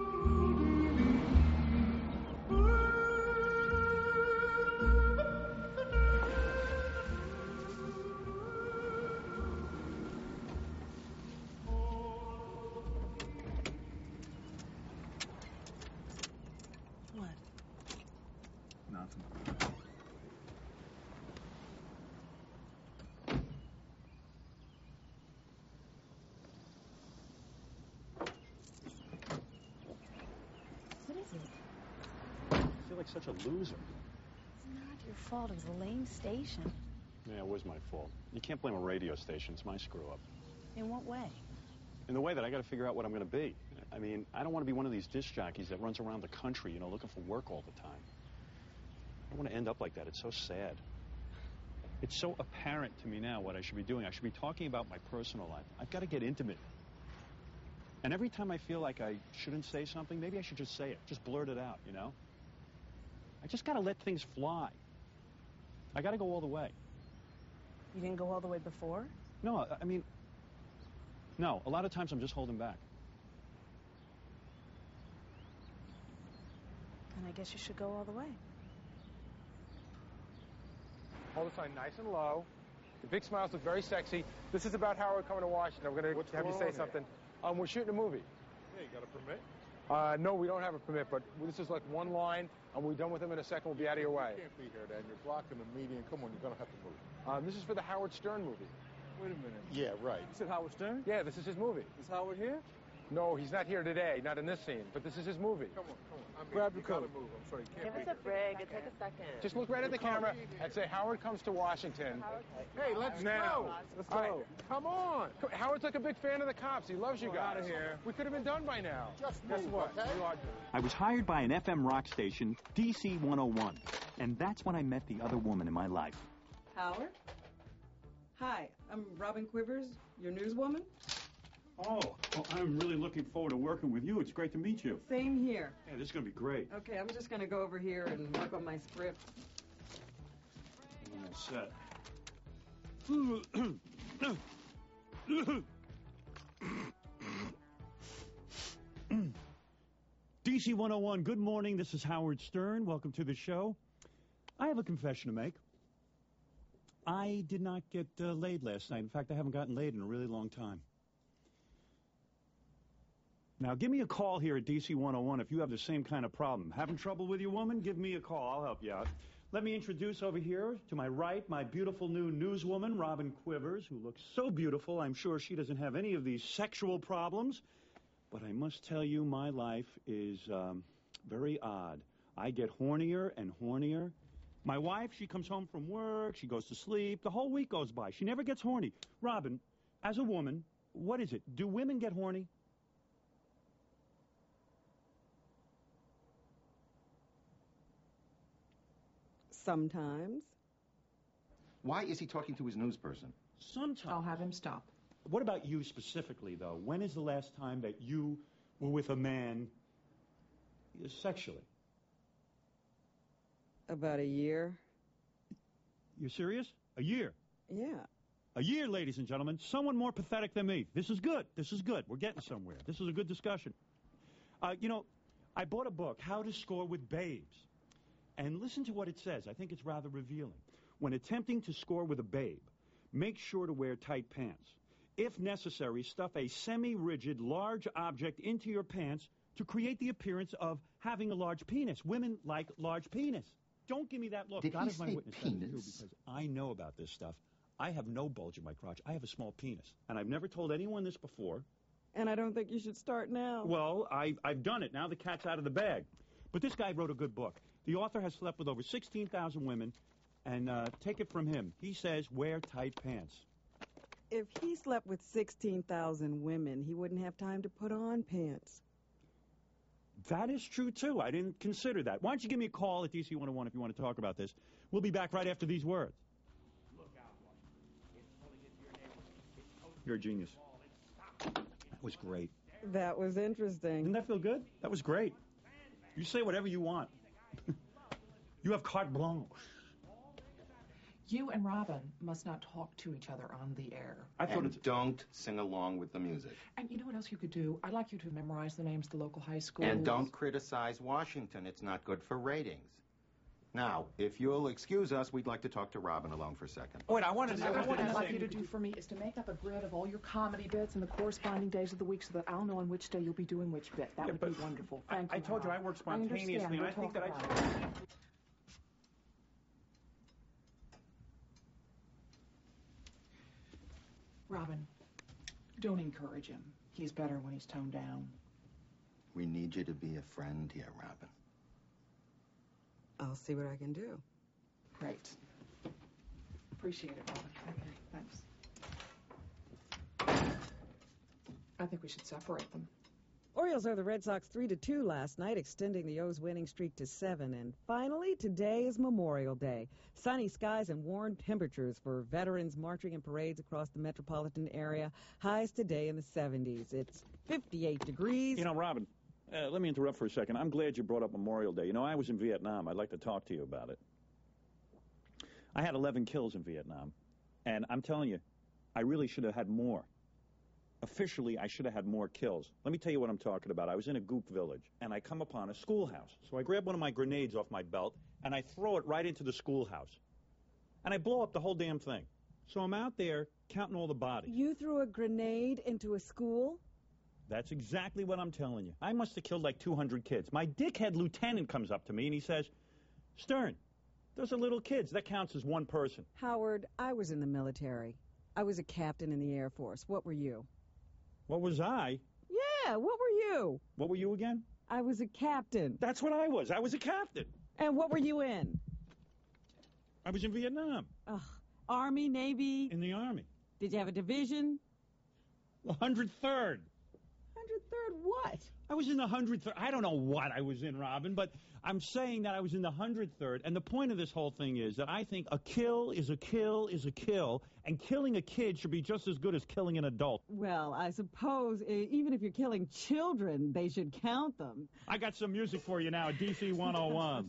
What? Nothing. What is it? I feel like such a loser. It's not your fault. It was a lame station. Yeah, it was my fault. You can't blame a radio station. It's my screw-up. In what way? In the way that I got to figure out what I'm going to be. I mean, I don't want to be one of these disc jockeys that runs around the country, you know, looking for work all the time. I don't want to end up like that. It's so sad. It's so apparent to me now what I should be doing. I should be talking about my personal life. I've got to get intimate. And every time I feel like I shouldn't say something, maybe I should just say it. Just blurt it out, you know? I just got to let things fly. I got to go all the way. You didn't go all the way before? No, I- I mean, no. A lot of times I'm just holding back. And I guess you should go all the way. Hold the sign nice and low. The big smiles look very sexy. This is about Howard coming to Washington. I'm going to have you going say on here? something. Um, we're shooting a movie. Yeah, you got a permit? Uh, no, we don't have a permit, but this is like one line, and we're done with him in a second. We'll be out of your way. You can't be here, Dan. You're blocking the median. Come on, you're going to have to move. Um, this is for the Howard Stern movie. Wait a minute. Yeah, right. You said Howard Stern? Yeah, this is his movie. Is Howard here? No, he's not here today, not in this scene, but this is his movie. Come on, come on. I mean, Grab you your gotta coat. move. I'm sorry, you Give can't us be a break. It'll take a second. Just look right at the camera and say, Howard comes to Washington. Hey, let's now. go. Let's All go. right. Come on. Co- Howard's like a big fan of the cops. He loves you Come guys. on, outta here. We could have been done by now. Just Guess move, what? okay? We are done. I was hired by an F M rock station, D C one oh one. And that's when I met the other woman in my life. Howard? Hi, I'm Robin Quivers, your newswoman. Oh, well, I'm really looking forward to working with you. It's great to meet you. Same here. Yeah, this is going to be great. Okay, I'm just going to go over here and work on my script. I'm all set. D C one oh one, good morning. This is Howard Stern. Welcome to the show. I have a confession to make. I did not get uh, laid last night. In fact, I haven't gotten laid in a really long time. Now, give me a call here at D C one oh one if you have the same kind of problem. Having trouble with your woman? Give me a call. I'll help you out. Let me introduce over here to my right my beautiful new newswoman, Robin Quivers, who looks so beautiful. I'm sure she doesn't have any of these sexual problems. But I must tell you, my life is um, very odd. I get hornier and hornier. My wife, she comes home from work, she goes to sleep, the whole week goes by. She never gets horny. Robin, as a woman, what is it? Do women get horny? Sometimes. Why is he talking to his news person? Sometimes. I'll have him stop. What about you specifically, though? When is the last time that you were with a man uh, sexually? About a year. You're serious? A year? Yeah. A year, ladies and gentlemen. Someone more pathetic than me. This is good. This is good. We're getting somewhere. This is a good discussion. Uh, you know, I bought a book, How to Score with Babes. And listen to what it says. I think it's rather revealing. When attempting to score with a babe, make sure to wear tight pants. If necessary, stuff a semi-rigid large object into your pants to create the appearance of having a large penis. Women like large penis. Don't give me that look. Did God he is my say witness, penis? too, because I know about this stuff. I have no bulge in my crotch. I have a small penis. And I've never told anyone this before. And I don't think you should start now. Well, I, I've done it. Now the cat's out of the bag. But this guy wrote a good book. The author has slept with over sixteen thousand women. And uh, take it from him. He says, wear tight pants. If he slept with sixteen thousand women, he wouldn't have time to put on pants. That is true, too. I didn't consider that. Why don't you give me a call at D C one oh one if you want to talk about this. We'll be back right after these words. You're a genius. That was great. That was interesting. Didn't that feel good? That was great. You say whatever you want. You have carte blanche. You and Robin must not talk to each other on the air. I thought and don't sing along with the music. And you know what else you could do? I'd like you to memorize the names of the local high schools. And don't criticize Washington. It's not good for ratings. Now, if you'll excuse us, we'd like to talk to Robin alone for a second. Wait, I wanted to say... What I'd like you to do for me is to make up a grid of all your comedy bits and the corresponding days of the week so that I'll know on which day you'll be doing which bit. That yeah, would be wonderful. Thank I, you, I told Rob. you I work spontaneously, I and I think that I... Robin, don't encourage him. He's better when he's toned down. We need you to be a friend here, Robin. I'll see what I can do. Great. Appreciate it, Robin. Okay, thanks. I think we should separate them. Orioles over the Red Sox three to two last night, extending the O's winning streak to seven. And finally, today is Memorial Day. Sunny skies and warm temperatures for veterans marching in parades across the metropolitan area. Highs today in the seventies. It's fifty-eight degrees. You know, Robin, uh, let me interrupt for a second. I'm glad you brought up Memorial Day. You know, I was in Vietnam. I'd like to talk to you about it. I had eleven kills in Vietnam. And I'm telling you, I really should have had more. Officially, I should have had more kills. Let me tell you what I'm talking about. I was in a goop village, and I come upon a schoolhouse. So I grab one of my grenades off my belt, and I throw it right into the schoolhouse. And I blow up the whole damn thing. So I'm out there counting all the bodies. You threw a grenade into a school? That's exactly what I'm telling you. I must have killed like two hundred kids. My dickhead lieutenant comes up to me, and he says, Stern, those are little kids. That counts as one person. Howard, I was in the military. I was a captain in the Air Force. What were you? What was I? Yeah, what were you? What were you again? I was a captain. That's what I was. I was a captain. And what were you in? I was in Vietnam. Ugh. Army, Navy? In the Army. Did you have a division? one hundred third. one hundred third what? I was in the one hundred third. I don't know what I was in, Robin, but I'm saying that I was in the one hundred third. And the point of this whole thing is that I think a kill is a kill is a kill, and killing a kid should be just as good as killing an adult. Well, I suppose uh, even if you're killing children, they should count them. I got some music for you now, D C one oh one.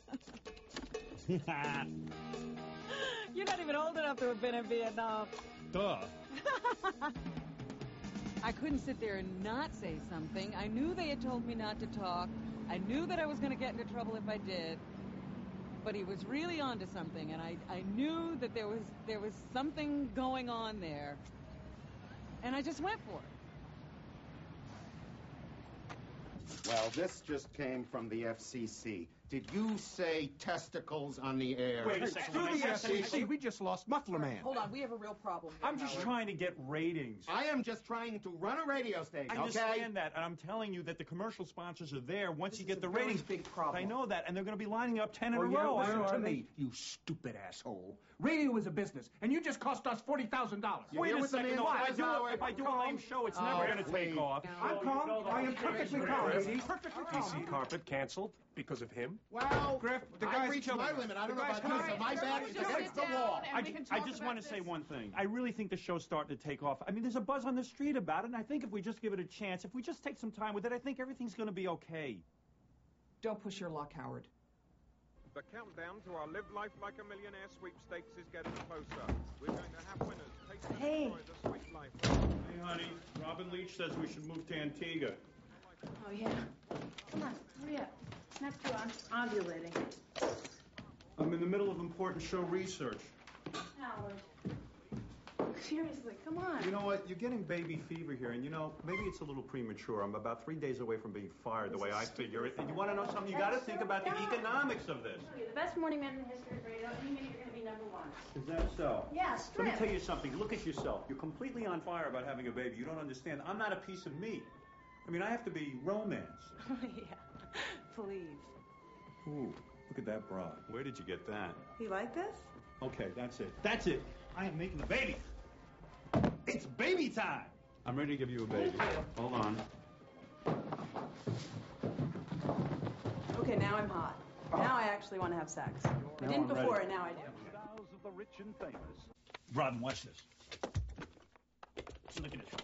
You're not even old enough to have been in Vietnam. Duh. I couldn't sit there and not say something. I knew they had told me not to talk. I knew that I was going to get into trouble if I did. But he was really onto something, and I, I knew that there was there was something going on there. And I just went for it. Well, this just came from the F C C. Did you say testicles on the air? Wait a second. Through the F C C, we just lost Muffler Man. Hold on, we have a real problem here, I'm just Howard. trying to get ratings. I am just trying to run a radio station, I okay? understand that, and I'm telling you that the commercial sponsors are there once This you is get a the very ratings. big problem. I know that, and they're going to be lining up ten in Oh, a yeah, row. I listen know to it. me, you stupid asshole. Radio is a business, and you just cost us forty thousand dollars. Wait a second, though. If I do a, if I do a lame show, it's never going to take off. I'm calm. I am perfectly calm. Perfectly calm. P C Carpet canceled because of him. Well, Griff, the I guy's reached killing my us. limit. I don't The know guy's about you, killing so my us. back is against the wall. I, I just want to say one thing. I really think the show's starting to take off. I mean, there's a buzz on the street about it, and I think if we just give it a chance, if we just take some time with it, I think everything's going to be okay. Don't push your luck, Howard. The countdown to our Live Life Like a Millionaire sweepstakes is getting closer. We're going to have winners. Taste and Hey. enjoy the sweet life. Hey, honey, Robin Leach says we should move to Antigua. Oh, yeah. Come on, hurry up. Next to I'm ovulating. I'm in the middle of important show research. Howard. Seriously, come on. You know what? You're getting baby fever here, and you know, maybe it's a little premature. I'm about three days away from being fired, the way I figure it. And you want to know something? You got to think about the economics of this. The best morning man in the history of radio. Any minute you're going to be number one. Is that so? Yes, Let me strip. tell you something. Look at yourself. You're completely on fire about having a baby. You don't understand. I'm not a piece of meat. I mean, I have to be romance. Yeah, please. Ooh, look at that bra. Where did you get that? You like this? Okay, that's it. That's it. I am making a baby. It's baby time. I'm ready to give you a baby. Hold on. Okay, now I'm hot. Now I actually want to have sex. I Now didn't I'm before, ready. and now I do. Of the rich and famous. Robin, watch this. Look at this.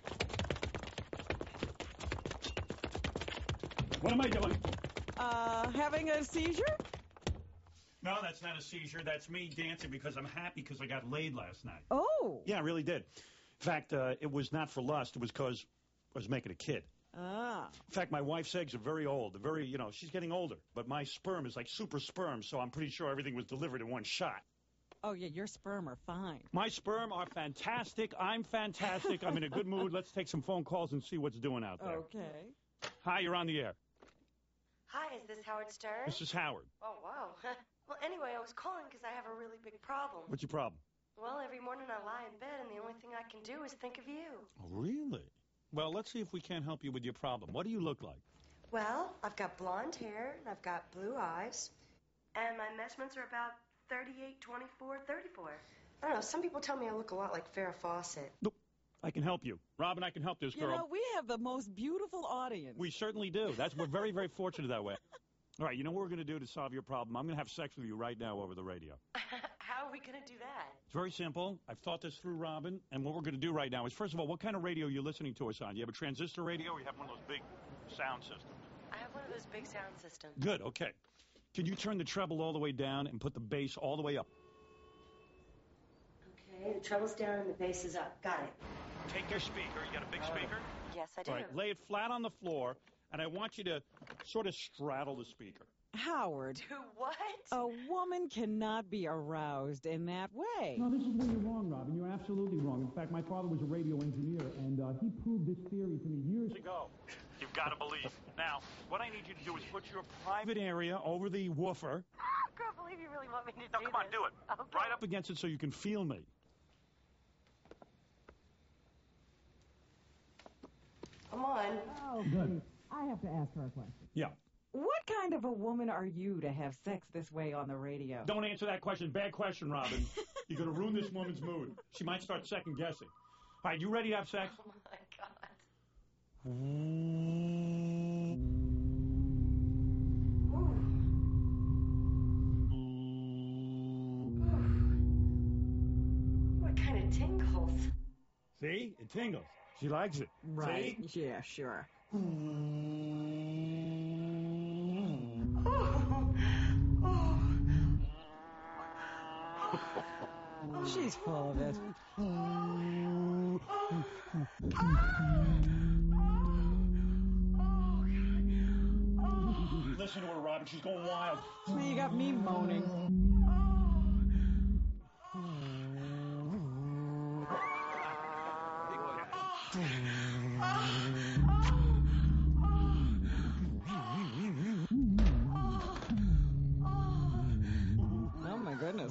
What am I doing? Uh, having a seizure? No, that's not a seizure. That's me dancing because I'm happy because I got laid last night. Oh. Yeah, I really did. In fact, uh, it was not for lust. It was because I was making a kid. Ah. In fact, my wife's eggs are very old. They're very, you know, she's getting older. But my sperm is like super sperm, so I'm pretty sure everything was delivered in one shot. Oh, yeah, your sperm are fine. My sperm are fantastic. I'm fantastic. I'm in a good mood. Let's take some phone calls and see what's doing out there. Okay. Hi, you're on the air. Hi, is this Howard Stern? This is Howard. Oh, wow. Well, anyway, I was calling because I have a really big problem. What's your problem? Well, every morning I lie in bed, and the only thing I can do is think of you. Oh, really? Well, let's see if we can't help you with your problem. What do you look like? Well, I've got blonde hair, and I've got blue eyes, and my measurements are about thirty-eight, twenty-four, thirty-four. I don't know, some people tell me I look a lot like Farrah Fawcett. Nope. I can help you. Robin, I can help this You girl. know, we have the most beautiful audience. We certainly do. That's We're very, very fortunate that way. All right, you know what we're going to do to solve your problem? I'm going to have sex with you right now over the radio. How are we going to do that? It's very simple. I've thought this through, Robin, and what we're going to do right now is, first of all, what kind of radio are you listening to us on? Do you have a transistor radio or you have one of those big sound systems? I have one of those big sound systems. Good, okay. Can you turn the treble all the way down and put the bass all the way up? Okay, the treble's down and the bass is up. Got it. Take your speaker. You got a big speaker? Yes, I do. All right, lay it flat on the floor, and I want you to sort of straddle the speaker. Howard. Do what? A woman cannot be aroused in that way. No, this is where you're wrong, Robin. You're absolutely wrong. In fact, my father was a radio engineer, and uh, he proved this theory to me years ago. You've got to believe. Now, what I need you to do is put your private area over the woofer. I can't believe you really want me to No, do come on, this. do it. Okay. Right up against it so you can feel me. Come on. Oh, good. I have to ask her a question. Yeah. What kind of a woman are you to have sex this way on the radio? Don't answer that question. Bad question, Robin. You're going to ruin this woman's mood. She might start second guessing. All right, you ready to have sex? Oh, my God. What kind of tingles? See? It tingles. She likes it. Right. See? Yeah, sure. Oh. Oh. She's full of it. Listen to her, Robin. She's going wild. You got me moaning. Oh, my goodness.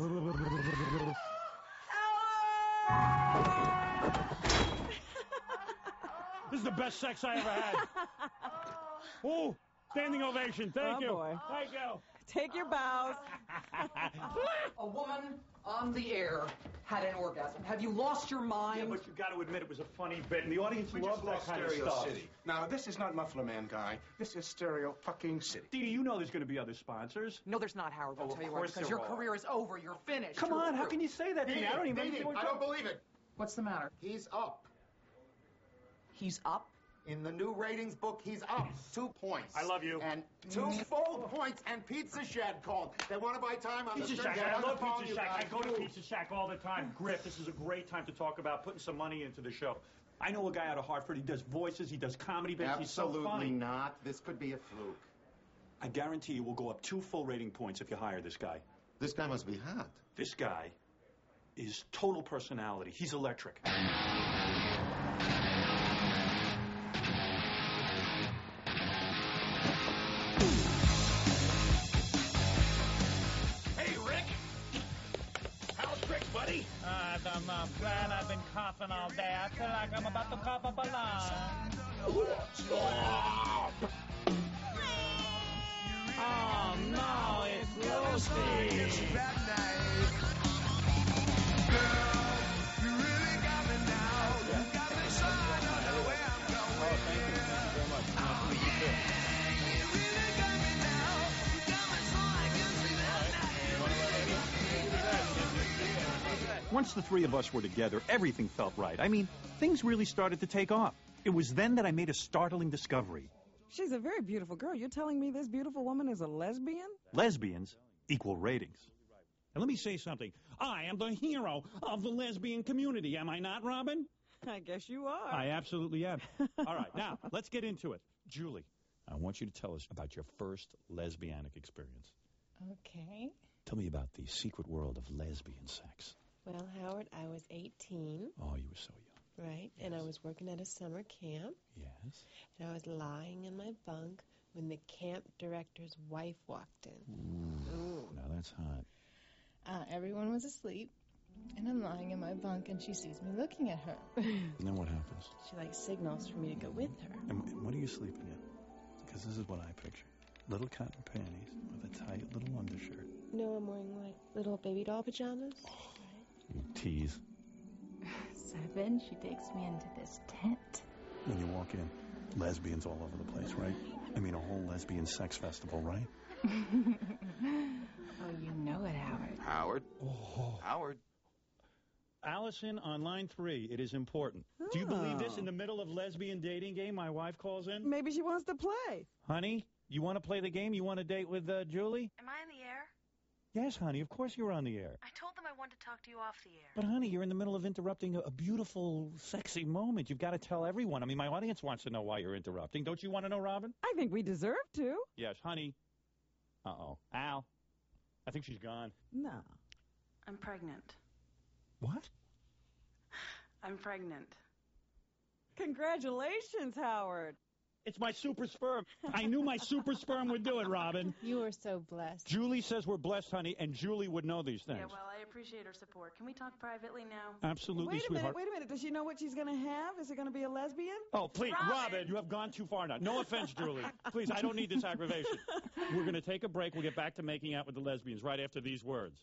This is the best sex I ever had. Oh, standing ovation. Thank Oh, you. boy. Thank you. Take your bows. A woman on the air had an orgasm. Have you lost your mind? Yeah, but you got to admit it was a funny bit, and the audience We loves just that lost kind Stereo of stuff. City. Now, this is not Muffler Man Guy. This is Stereo fucking City. Dee Dee, you know there's going to be other sponsors. No, there's not, Howard. I'll Oh, tell you of what. course Because there your are. career is over. You're finished. Come You're on, how through. can you say that to me? I don't even Dee Dee, understand what I you're don't believe it. What's the matter? He's up. He's up? In the new ratings book, he's up two points. I love you. And two full points. And Pizza Shack called. They want to buy time on Pizza the Shack, Get I on the love phone, Pizza you Shack. I guys. go to Move. Pizza Shack all the time. Griff, this is a great time to talk about putting some money into the show. I know a guy out of Hartford. He does voices. He does comedy bits. He's so Absolutely funny. not. This could be a fluke. I guarantee you we'll go up two full rating points if you hire this guy. This guy must be hot. This guy is total personality. He's electric. Hey, Rick. How's Rick, buddy? Uh, I'm uh, glad I've been coughing all day. I feel like I'm about to pop up a lung. Oh, no, it's Lucy. Once the three of us were together, everything felt right. I mean, things really started to take off. It was then that I made a startling discovery. She's a very beautiful girl. You're telling me this beautiful woman is a lesbian? Lesbians equal ratings. And let me say something. I am the hero of the lesbian community, am I not, Robin? I guess you are. I absolutely am. All right, now, let's get into it. Julie, I want you to tell us about your first lesbianic experience. Okay. Tell me about the secret world of lesbian sex. Well, Howard, I was eighteen. Oh, you were so young. Right, and I was working at a summer camp. Yes. And I was lying in my bunk when the camp director's wife walked in. Ooh, Ooh. Now that's hot. Uh, everyone was asleep, and I'm lying in my bunk, and she sees me looking at her. And then what happens? She, like, signals for me to go with her. And what are you sleeping in? Because this is what I picture. Little cotton panties with a tight little undershirt. No, I'm wearing, like, little baby doll pajamas. You tease. So then she takes me into this tent. When you walk in, lesbians all over the place, right? I mean, a whole lesbian sex festival, right? Oh, you know it, Howard. Howard? Oh. Howard? Allison, on line three, it is important. Do you believe this? In the middle of lesbian dating game, my wife calls in. Maybe she wants to play. Honey, you want to play the game? You want to date with uh, Julie? Am I in the air? Yes, honey, of course you're on the air. I told them I wanted to talk to you off the air. But, honey, you're in the middle of interrupting a, a beautiful, sexy moment. You've got to tell everyone. I mean, my audience wants to know why you're interrupting. Don't you want to know, Robin? I think we deserve to. Yes, honey. Uh-oh. Al, I think she's gone. No. I'm pregnant. What? I'm pregnant. Congratulations, Howard. It's my super sperm. I knew my super sperm would do it, Robin. You are so blessed. Julie says we're blessed, honey, and Julie would know these things. Yeah, well, I appreciate her support. Can we talk privately now? Absolutely, Wait a sweetheart. minute, wait a minute. Does she know what she's going to have? Is it going to be a lesbian? Oh, please, Robin. Robin, you have gone too far now. No offense, Julie. Please, I don't need this aggravation. We're going to take a break. We'll get back to making out with the lesbians right after these words.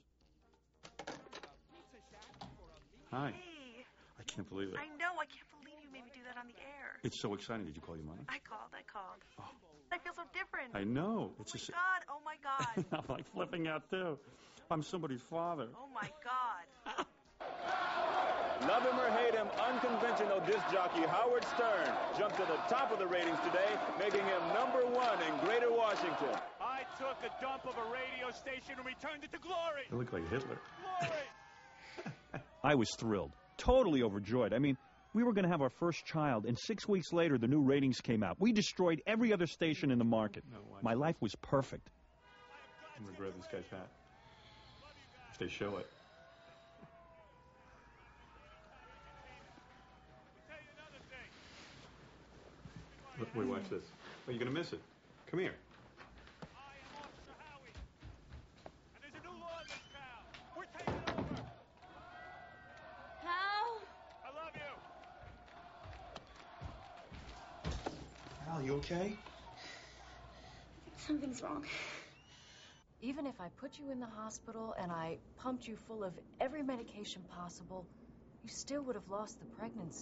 Hi. Hey, I can't believe it. I know. I can't believe you made me do that on the air. It's so exciting. Did you call your mother? I called. I called. I feel so different. I know. Oh It's my just. God. Oh my God. I'm like flipping out too. I'm somebody's father. Oh my God. Love him or hate him, unconventional disc jockey Howard Stern jumped to the top of the ratings today, making him number one in Greater Washington. I took a dump of a radio station and returned it to glory. You look like Hitler. Glory. I was thrilled. Totally overjoyed. I mean, we were going to have our first child, and six weeks later, the new ratings came out. We destroyed every other station in the market. My life was perfect. I'm going to grab this guy's hat. If they show it. Wait, watch this. Oh, you're going to miss it. Come here. Hal? I love you. Al, you okay? Something's wrong. Even if I put you in the hospital and I pumped you full of every medication possible, you still would have lost the pregnancy.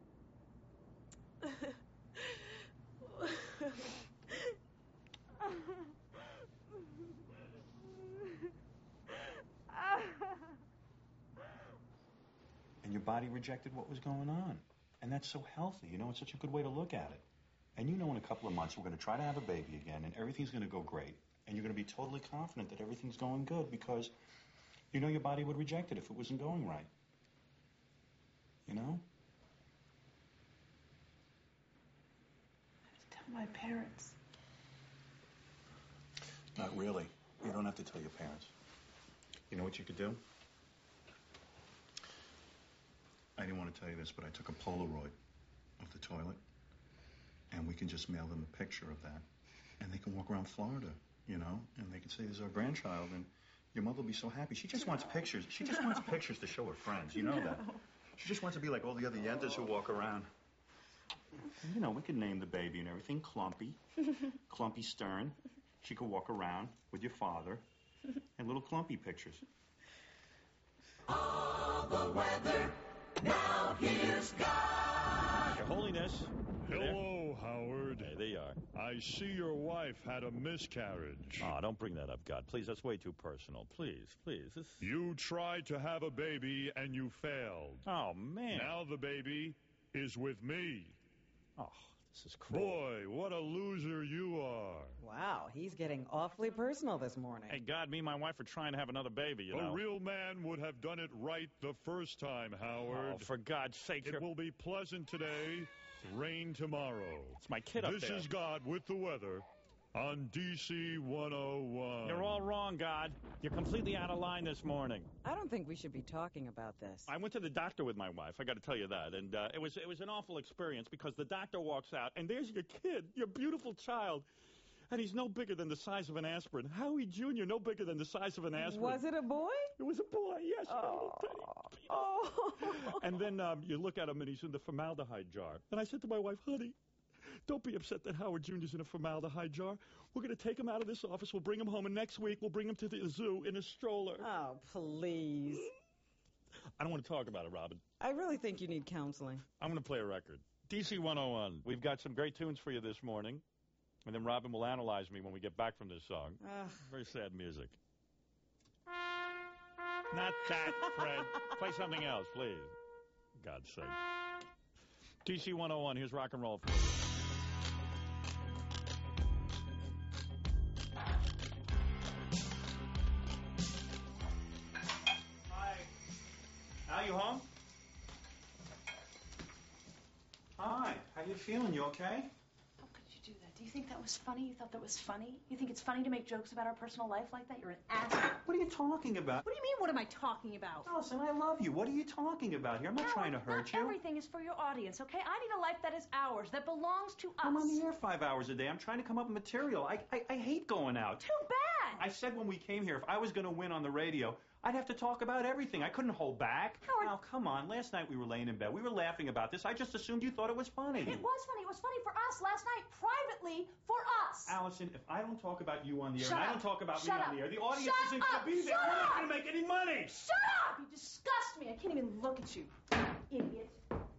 And your body rejected what was going on. And that's so healthy, you know, it's such a good way to look at it. And you know in a couple of months we're going to try to have a baby again and everything's going to go great. And you're going to be totally confident that everything's going good because you know your body would reject it if it wasn't going right. You know? Tell my parents. Not really. You don't have to tell your parents. You know what you could do? I didn't want to tell you this, but I took a Polaroid of the toilet, and we can just mail them a picture of that. And they can walk around Florida, you know, and they can say, this is our grandchild, and your mother will be so happy. She just wants pictures. She just wants pictures to show her friends, you know No. that. She just wants to be like all the other yentas who walk around. And, you know, we could name the baby and everything, Clumpy, Clumpy Stern. She could walk around with your father, and little Clumpy pictures. All the weather, now here's God. Your Holiness. you there? Hello, Howard. Hey, there you are. I see your wife had a miscarriage. Oh, don't bring that up, God. Please, that's way too personal. Please, please. This... You tried to have a baby and you failed. Oh, man. Now the baby is with me. Oh, this is cruel. Boy, what a loser you are. Wow, he's getting awfully personal this morning. Hey, God, me and my wife are trying to have another baby, you know. A real man would have done it right the first time, Howard. Oh, for God's sake. It you're... will be pleasant today, rain tomorrow. It's my kid up this there. This is God with the weather on D C one oh one. You're all wrong, God. You're completely out of line this morning. I don't think we should be talking about this. I went to the doctor with my wife. I got to tell you that, and uh, it was it was an awful experience because the doctor walks out and there's your kid, your beautiful child, and he's no bigger than the size of an aspirin. Howie Junior, no bigger than the size of an aspirin. Was it a boy? It was a boy. Yes. Oh. Oh. And then um, you look at him and he's in the formaldehyde jar. And I said to my wife, honey, don't be upset that Howard Junior's in a formaldehyde jar. We're going to take him out of this office. We'll bring him home, and next week we'll bring him to the zoo in a stroller. Oh, please. I don't want to talk about it, Robin. I really think you need counseling. I'm going to play a record. D C one oh one. We've got some great tunes for you this morning. And then Robin will analyze me when we get back from this song. Ugh. Very sad music. Not that, Fred. Play something else, please. God's sake. D C one oh one, here's rock and roll for you. Hi. Al, you home? Hi. How you feeling? You okay? How could you do that? Do you think that was funny? You thought that was funny? You think it's funny to make jokes about our personal life like that? You're an asshole. What are you talking about? What do you mean, what am I talking about? Allison, I love you. What are you talking about here? I'm not No, trying to hurt not you. Everything is for your audience, okay? I need a life that is ours, that belongs to us. I'm on the air five hours a day. I'm trying to come up with material. I, I, I hate going out. Too bad. I said when we came here, if I was going to win on the radio, I'd have to talk about everything. I couldn't hold back. Howard. Now, come on. Last night we were laying in bed. We were laughing about this. I just assumed you thought it was funny. It was funny. It was funny for us last night, privately, for us. Allison, if I don't talk about you on the air Shut and I up. don't talk about Shut me up. on the air, the audience Shut isn't up. going to be there. Shut We're not up. going to make any money. Shut up! You disgust me. I can't even look at you, idiot.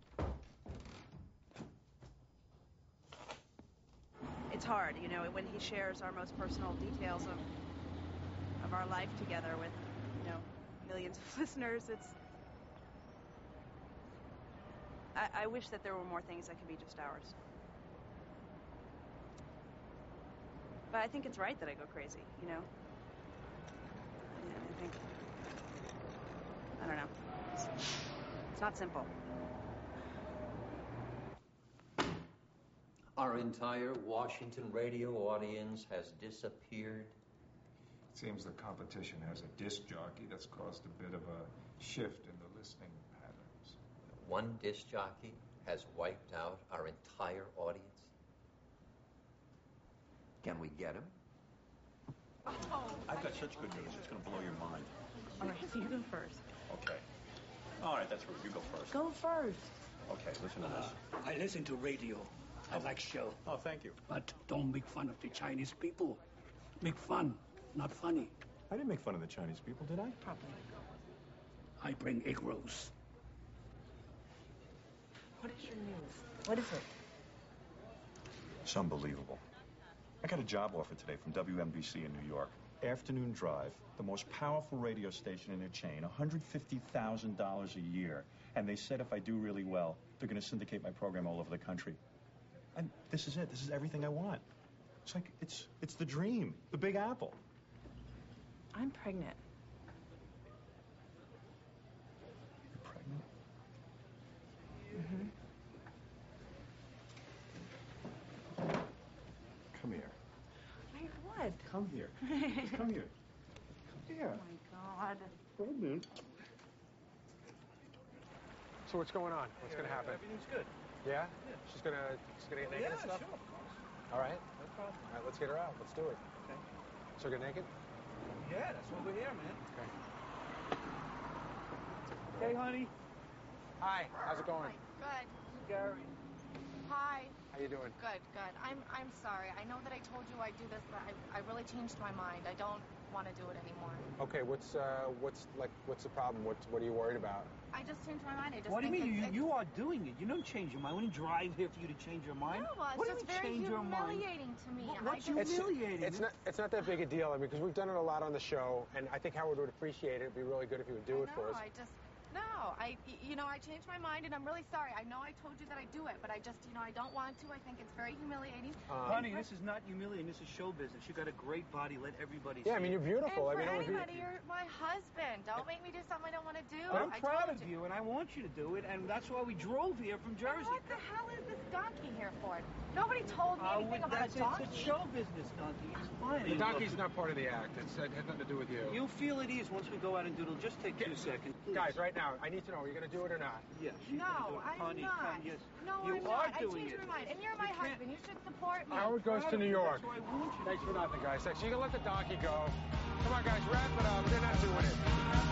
It's hard, you know, when he shares our most personal details of of our life together with, you know, millions of listeners. It's I, I wish that there were more things that could be just ours. But I think it's right that I go crazy, you know? I, I think... I don't know. It's, it's not simple. Our entire Washington radio audience has disappeared. It seems the competition has a disc jockey that's caused a bit of a shift in the listening patterns. One disc jockey has wiped out our entire audience. Can we get him? Oh, I've got such good news. It's going to blow your mind. All right, so you go first. Okay. All right, that's right. You go first. Go first. Okay, listen to this. Uh, I listen to radio. I like show. Oh, thank you. But don't make fun of the Chinese people. Make fun Not funny. I didn't make fun of the Chinese people, did I? Probably. I bring egg rolls. What is your news? What is it? It's unbelievable. I got a job offer today from W M B C in New York. Afternoon drive, the most powerful radio station in their chain, one hundred fifty thousand dollars a year. And they said if I do really well, they're going to syndicate my program all over the country. And this is it. This is everything I want. It's like, it's it's the dream, the Big Apple. I'm pregnant. You're pregnant? Mm-hmm. Come here. Wait, what? Come here. Just come here. Come here. Oh, my God. Pregnant. So what's going on? What's going to happen? Everything's good. Yeah? She's going to she's gonna get naked Yeah, and stuff? sure, of course. All right. No problem. All right, let's get her out. Let's do it. Okay. So get naked? Yeah, that's what we're here, man. Okay. Hey, honey. Hi. How's it going? Good. Gary. Hi. How you doing? Good, good. I'm I'm sorry. I know that I told you I'd do this, but I I really changed my mind. I don't want to do it anymore. Okay, what's uh what's like what's the problem? What what are you worried about? I just changed my mind. I just What do you think mean? it's, You, it's, you are doing it. You don't change your mind. We didn't drive here for you to change your mind. No, well, it's what do you just mean very change your mind? humiliating to me. What- I what's just- It's, humiliating? it's not it's not that big a deal. I mean, because we've done it a lot on the show, and I think Howard would appreciate it. It'd be really good if he would do I it for know, us. I just no. I y- you know I changed my mind, and I'm really sorry. I know I told you that I do it, but I just you know I don't want to. I think it's very humiliating. Um, Honey, this is not humiliating. This is show business. You got a great body. Let everybody see Yeah, I mean, it. you're beautiful. And I mean, for it would be- anybody, you're my husband. Don't make me do something I don't want to do. I'm I proud told of you, and I want you to do it, and that's why we drove here from Jersey. What the hell is this donkey here for? Nobody told me Uh, anything we- about that's, a donkey. It's a show business, donkey. It's fine. The donkey's not part of the act. It's, it had nothing to do with you. You'll feel at ease once we go out and do it. It'll just take two seconds. Please. Guys, right now, I need to know, are you going to do it or not? Yes. you No, can do it. I'm Honey, not. Come, yes. No, you I'm are not. doing I changed it. my mind. And you're my You can't- husband. You should support me. Howard goes to New York. Thanks for nothing, guys. Thanks. You can let the donkey go. Come on, guys, wrap it up. They're not doing it.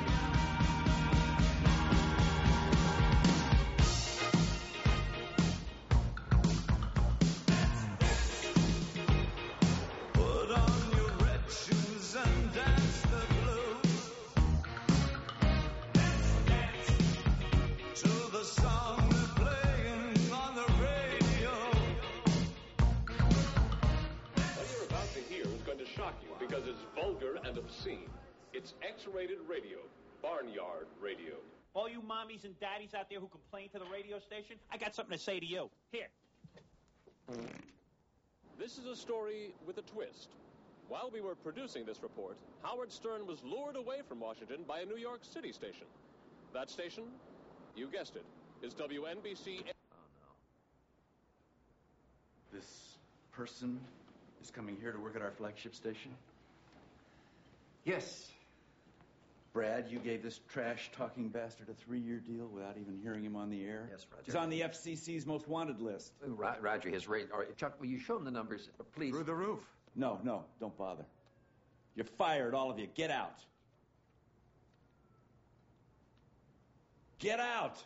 Put on your red shoes and dance the blues. Dance, dance to the song that's playing on the radio. What you're about to hear is going to shock you because it's vulgar and obscene. It's X-rated radio, barnyard radio. All you mommies and daddies out there who complain to the radio station, I got something to say to you. Here. This is a story with a twist. While we were producing this report, Howard Stern was lured away from Washington by a New York City station. That station, you guessed it, is W N B C. This person is coming here to work at our flagship station? Yes. Brad, you gave this trash-talking bastard a three-year deal without even hearing him on the air? Yes, Roger. He's on the F C C's most wanted list. Ro- Roger, his rate. All right, Chuck, will you show him the numbers, please? Through the roof. No, no, don't bother. You're fired, all of you. Get out. Get out!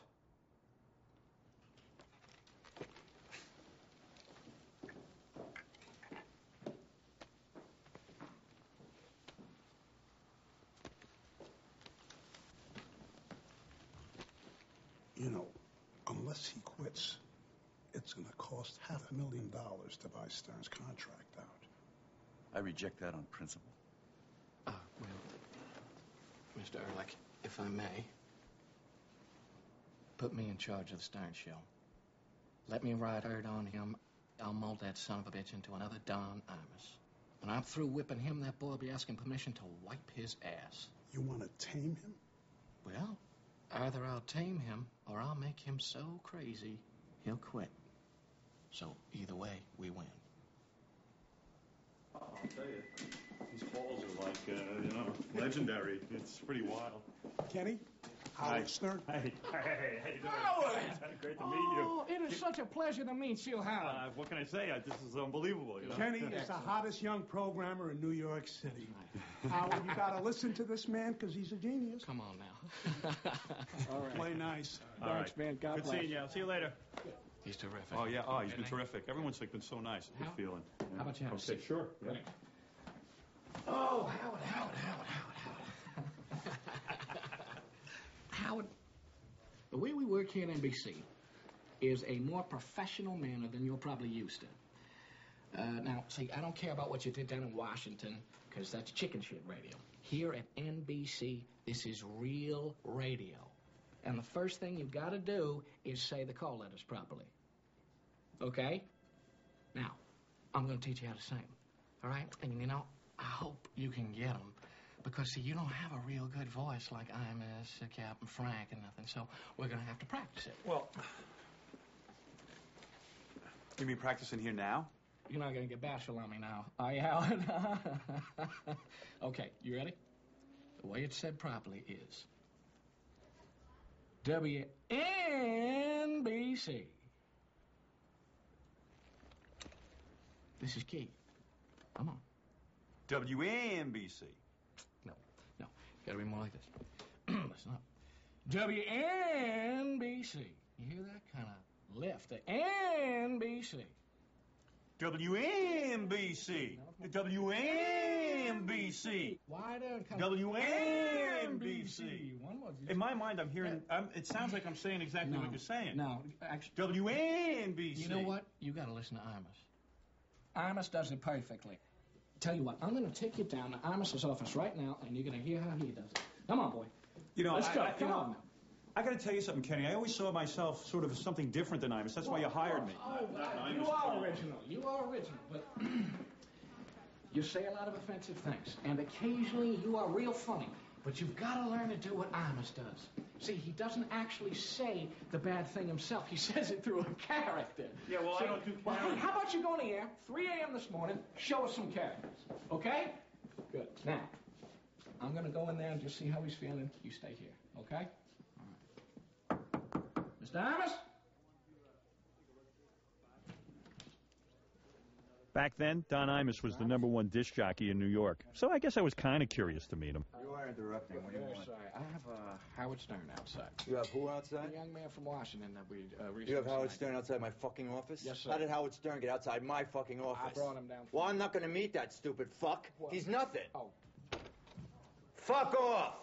You know, unless he quits, it's going to cost half a million dollars to buy Stern's contract out. I reject that on principle. Uh, well, Mister Ehrlich, if I may, put me in charge of the Stern Show. Let me ride herd on him. I'll mold that son of a bitch into another Don Imus. When I'm through whipping him, that boy will be asking permission to wipe his ass. You want to tame him? Well, either I'll tame him or I'll make him so crazy he'll quit. So either way, we win. I'll tell you, these calls are like, uh, you know, legendary. It's pretty wild. Kenny? Howard Stern? Hey, hey, how you doing? Howard! Great to meet Oh, you. it is such a pleasure to meet you, Howard. Uh, what can I say? I, this is unbelievable, you know? Kenny is the hottest young programmer in New York City. Howard, you got to listen to this man because he's a genius. Come on now. All right. Play nice. All Thanks, right. man. God Good bless. seeing you. I'll see you later. He's terrific. Oh, yeah. Oh, he's been Isn't he? terrific. Everyone's like, been so nice. Good How- feeling. how about you have a Okay, seat? sure. Yeah. Right. Oh, Howard, Howard, Howard, Howard, Howard. Howard, the way we work here at N B C is a more professional manner than you're probably used to. Uh, now, see, I don't care about what you did down in Washington, because that's chicken shit radio. Here at N B C, this is real radio. And the first thing you've got to do is say the call letters properly. Okay? Now, I'm going to teach you how to say them. All right? And, you know, I hope you can get them. Because, see, you don't have a real good voice like Imus, uh, Captain Frank, and nothing. So we're going to have to practice it. Well, you mean practicing here now? You're not going to get bashful on me now, are you, Howard? Okay, you ready? The way it's said properly is W N B C. This is key. Come on. W N B C. No, no. Gotta be more like this. Listen up. W N B C. You hear that? Kind of lift. The N B C. W N B C. W N B C. Wider. W N B C. One more. In my mind, I'm hearing. I'm, it sounds like I'm saying exactly No, what you're saying. No, actually. W N B C. You know what? You got to listen to Imus. Imus does it perfectly. Tell you what, I'm going to take you down to Imus's office right now, and you're going to hear how he does it. Come on, boy. You know, Let's I, go. I, you Come know, on now. I got to tell you something, Kenny. I always saw myself sort of as something different than Imus. That's why you hired me. Oh, wow. You are original. You are original. But you say a lot of offensive things, and occasionally you are real funny. But you've got to learn to do what Imus does. See, he doesn't actually say the bad thing himself. He says it through a character. Yeah, well, See, I don't do well, characters. how about you go in the air, three a.m. this morning, show us some characters, okay? Good. Now, I'm going to go in there and just see how he's feeling. You stay here, okay? All right. Mister Imus? Back then, Don Imus was the number one disc jockey in New York. So I guess I was kind of curious to meet him. You are interrupting. What do you Very want? sorry. I have uh, Howard Stern outside. You have who outside? A young man from Washington that we uh, recently You have Howard signed. Stern outside my fucking office? Yes, sir. How did Howard Stern get outside my fucking office? I brought him down. Well, I'm not going to meet that stupid fuck. Well- He's nothing. Oh. Fuck off!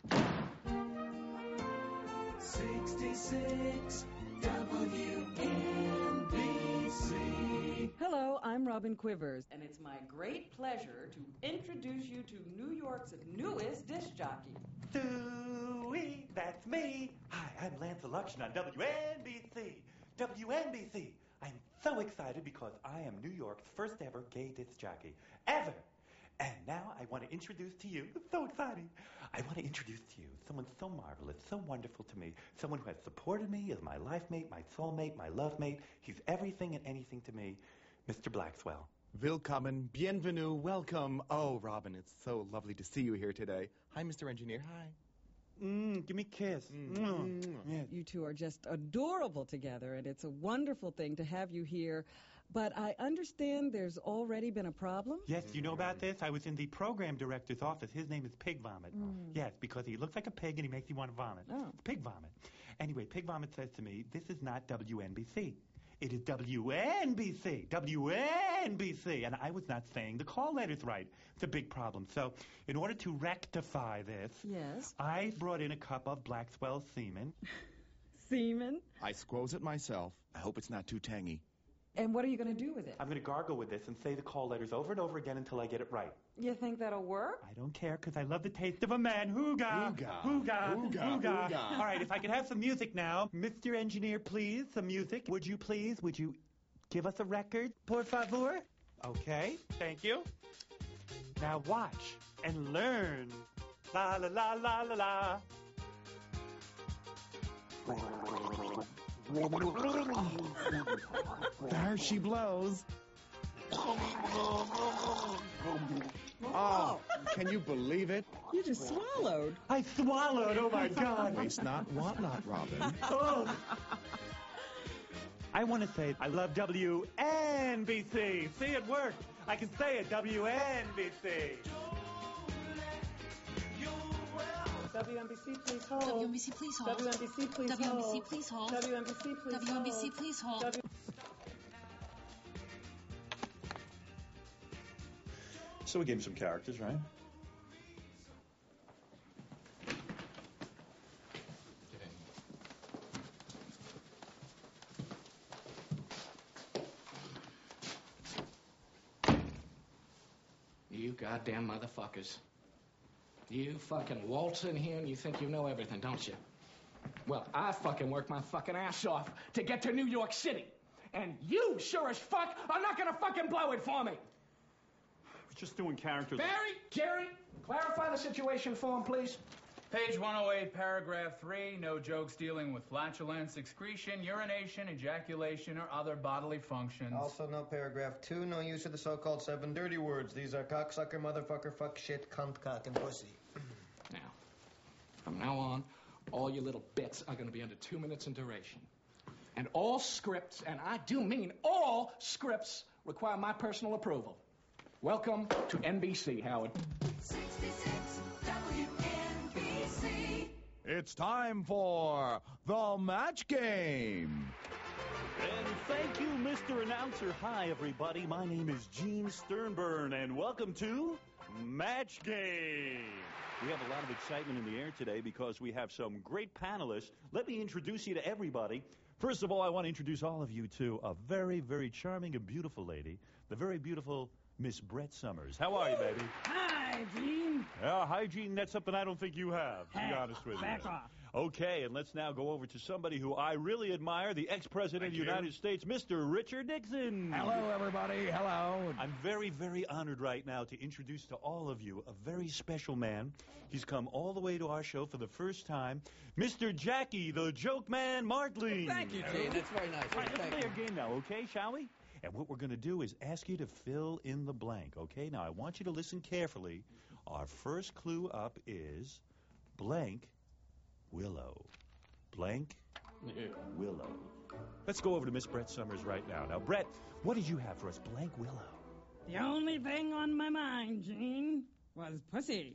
sixty-six W N B C. Hello, I'm Robin Quivers, and it's my great pleasure to introduce you to New York's newest disc jockey. Dewey, that's me. Hi, I'm Lance Luction on W N B C. W N B C. I'm so excited because I am New York's first ever gay disc jockey. Ever. And now I want to introduce to you, it's so exciting, I want to introduce to you someone so marvelous, so wonderful to me, someone who has supported me as my life mate, my soulmate, my love mate. He's everything and anything to me, Mister Blackswell. Willkommen, bienvenue, welcome. Oh, Robin, it's so lovely to see you here today. Hi, Mister Engineer. Hi. Mm, give me a kiss. Mm. Yeah. You two are just adorable together, and it's a wonderful thing to have you here. But I understand there's already been a problem? Yes, you know about this? I was in the program director's office. His name is Pig Vomit. Mm. Yes, because he looks like a pig and he makes you want to vomit. Oh. It's Pig Vomit. Anyway, Pig Vomit says to me, this is not W N B C. It is W N B C. W N B C. And I was not saying the call letters right. It's a big problem. So in order to rectify this, Yes. I brought in a cup of Blackswell semen. Semen? I squoze it myself. I hope it's not too tangy. And what are you going to do with it? I'm going to gargle with this and say the call letters over and over again until I get it right. You think that'll work? I don't care because I love the taste of a man. Hooga! Hooga. Hooga! Hooga. Hooga. All right, if I could have some music now. Mister Engineer, please, some music. Would you please? Would you give us a record, por favor? Okay, thank you. Now watch and learn. La la la la la la. There she blows. Oh, can you believe it? You just swallowed. I swallowed, oh my God. Waste not, want not, Robin. Oh. I want to say I love W N B C. See, it worked. I can say it, W N B C. W N B C, please hold. W N B C, please hold. W N B C, please W N B C, hold. please hold. W N B C, please W N B C, hold. please hold. W- So we gave him some characters, right? You goddamn motherfuckers. You fucking waltz in here and you think you know everything, don't you? Well, I fucking worked my fucking ass off to get to New York City. And you, sure as fuck, are not gonna fucking blow it for me. We're just doing characters. Barry, Jerry, clarify the situation for him, please. Page one oh eight, paragraph three, no jokes dealing with flatulence, excretion, urination, ejaculation, or other bodily functions. Also, no paragraph two, no use of the so-called seven dirty words. These are cocksucker, motherfucker, fuck, shit, cunt, cock, and pussy. Now, from now on, all your little bits are going to be under two minutes in duration. And all scripts, and I do mean all scripts, require my personal approval. Welcome to N B C, Howard. sixty-six W N B C. It's time for the match game. And thank you, Mister Announcer. Hi, everybody. My name is Gene Sternburn, and welcome to Match Game. We have a lot of excitement in the air today because we have some great panelists. Let me introduce you to everybody. First of all, I want to introduce all of you to a very, very charming and beautiful lady, the very beautiful Miss Brett Summers. How are you, baby? Hi, Gene. Yeah, hygiene, that's something I don't think you have, to be honest with you. Back off. Okay, and let's now go over to somebody who I really admire, the ex-president of the United States, Mister Richard Nixon. Hello, everybody. Hello. I'm very, very honored right now to introduce to all of you a very special man. He's come all the way to our show for the first time, Mister Jackie, the Joke Man Martling. Thank you, Gene. That's very nice. All right, let's Thank play you. a game now, okay, shall we? And what we're going to do is ask you to fill in the blank, okay? Now, I want you to listen carefully. Our first clue up is blank Willow. Blank Willow. Let's go over to Miss Brett Summers right now. Now, Brett, what did you have for us? Blank Willow. The only thing on my mind, Gene, was pussy.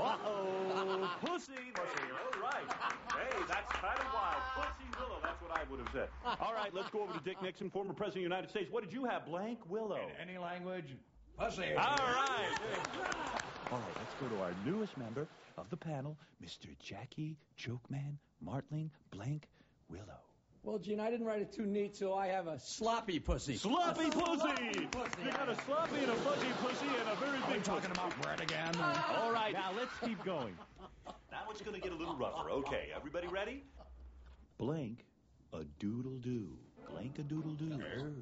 Uh-oh. Pussy. Pussy. All right. Hey, that's kind of wild. Pussy Willow. That's what I would have said. All right, let's go over to Dick Nixon, former President of the United States. What did you have? Blank Willow. In any language, pussy. All right. All right, let's go to our newest member of the panel, Mister Jackie Jokeman Martling Blank Willow. Well, Gene, I didn't write it too neat, so I have a sloppy pussy. Sloppy pussy! pussy. You got a sloppy and a fuzzy pussy and a very big talking pussy. about bread again? All right, now let's keep going. Now it's going to get a little rougher. Okay, everybody ready? Blank a doodle-doo. Blank a doodle-doo.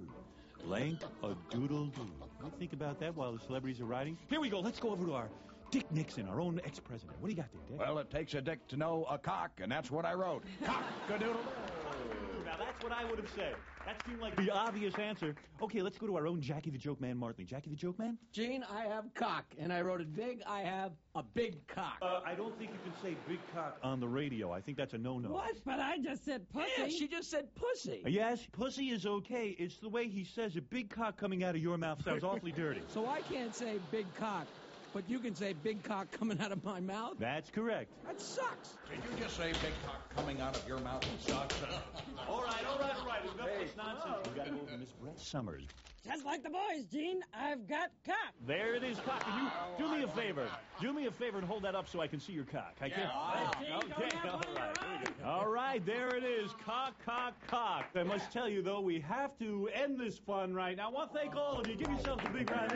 Blank a doodle-doo. You think about that while the celebrities are riding? Here we go. Let's go over to our Dick Nixon, our own ex-president. What do you got there, Dick? Well, it takes a dick to know a cock, and that's what I wrote. Cock-a-doodle-doo. Now, that's what I would have said. That seemed like the obvious answer. Okay, let's go to our own Jackie the Joke Man Martling. Jackie the Joke Man? Gene, I have cock, and I wrote it big. I have a big cock. Uh, I don't think you can say big cock on the radio. I think that's a no-no. What? But I just said pussy. Yeah, she just said pussy. Uh, yes, pussy is okay. It's the way he says it. Big cock coming out of your mouth sounds awfully dirty. So I can't say big cock, but you can say big cock coming out of my mouth? That's correct. That sucks. Did you just say big cock coming out of your mouth sucks? All right, all right, all right. Enough of this nonsense. We've got to go over to Miss Brett Summers. Just like the boys, Gene, I've got cock. There it is, cock. And you do me a favor. Do me a favor and hold that up so I can see your cock. I can't. Yeah, okay, all right. All right, there it is. Cock, cock, cock. I must tell you, though, we have to end this fun right now. I want to thank all of you. Give yourselves a big round.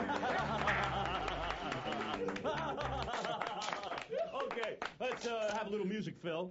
Okay, let's uh, have a little music, Phil.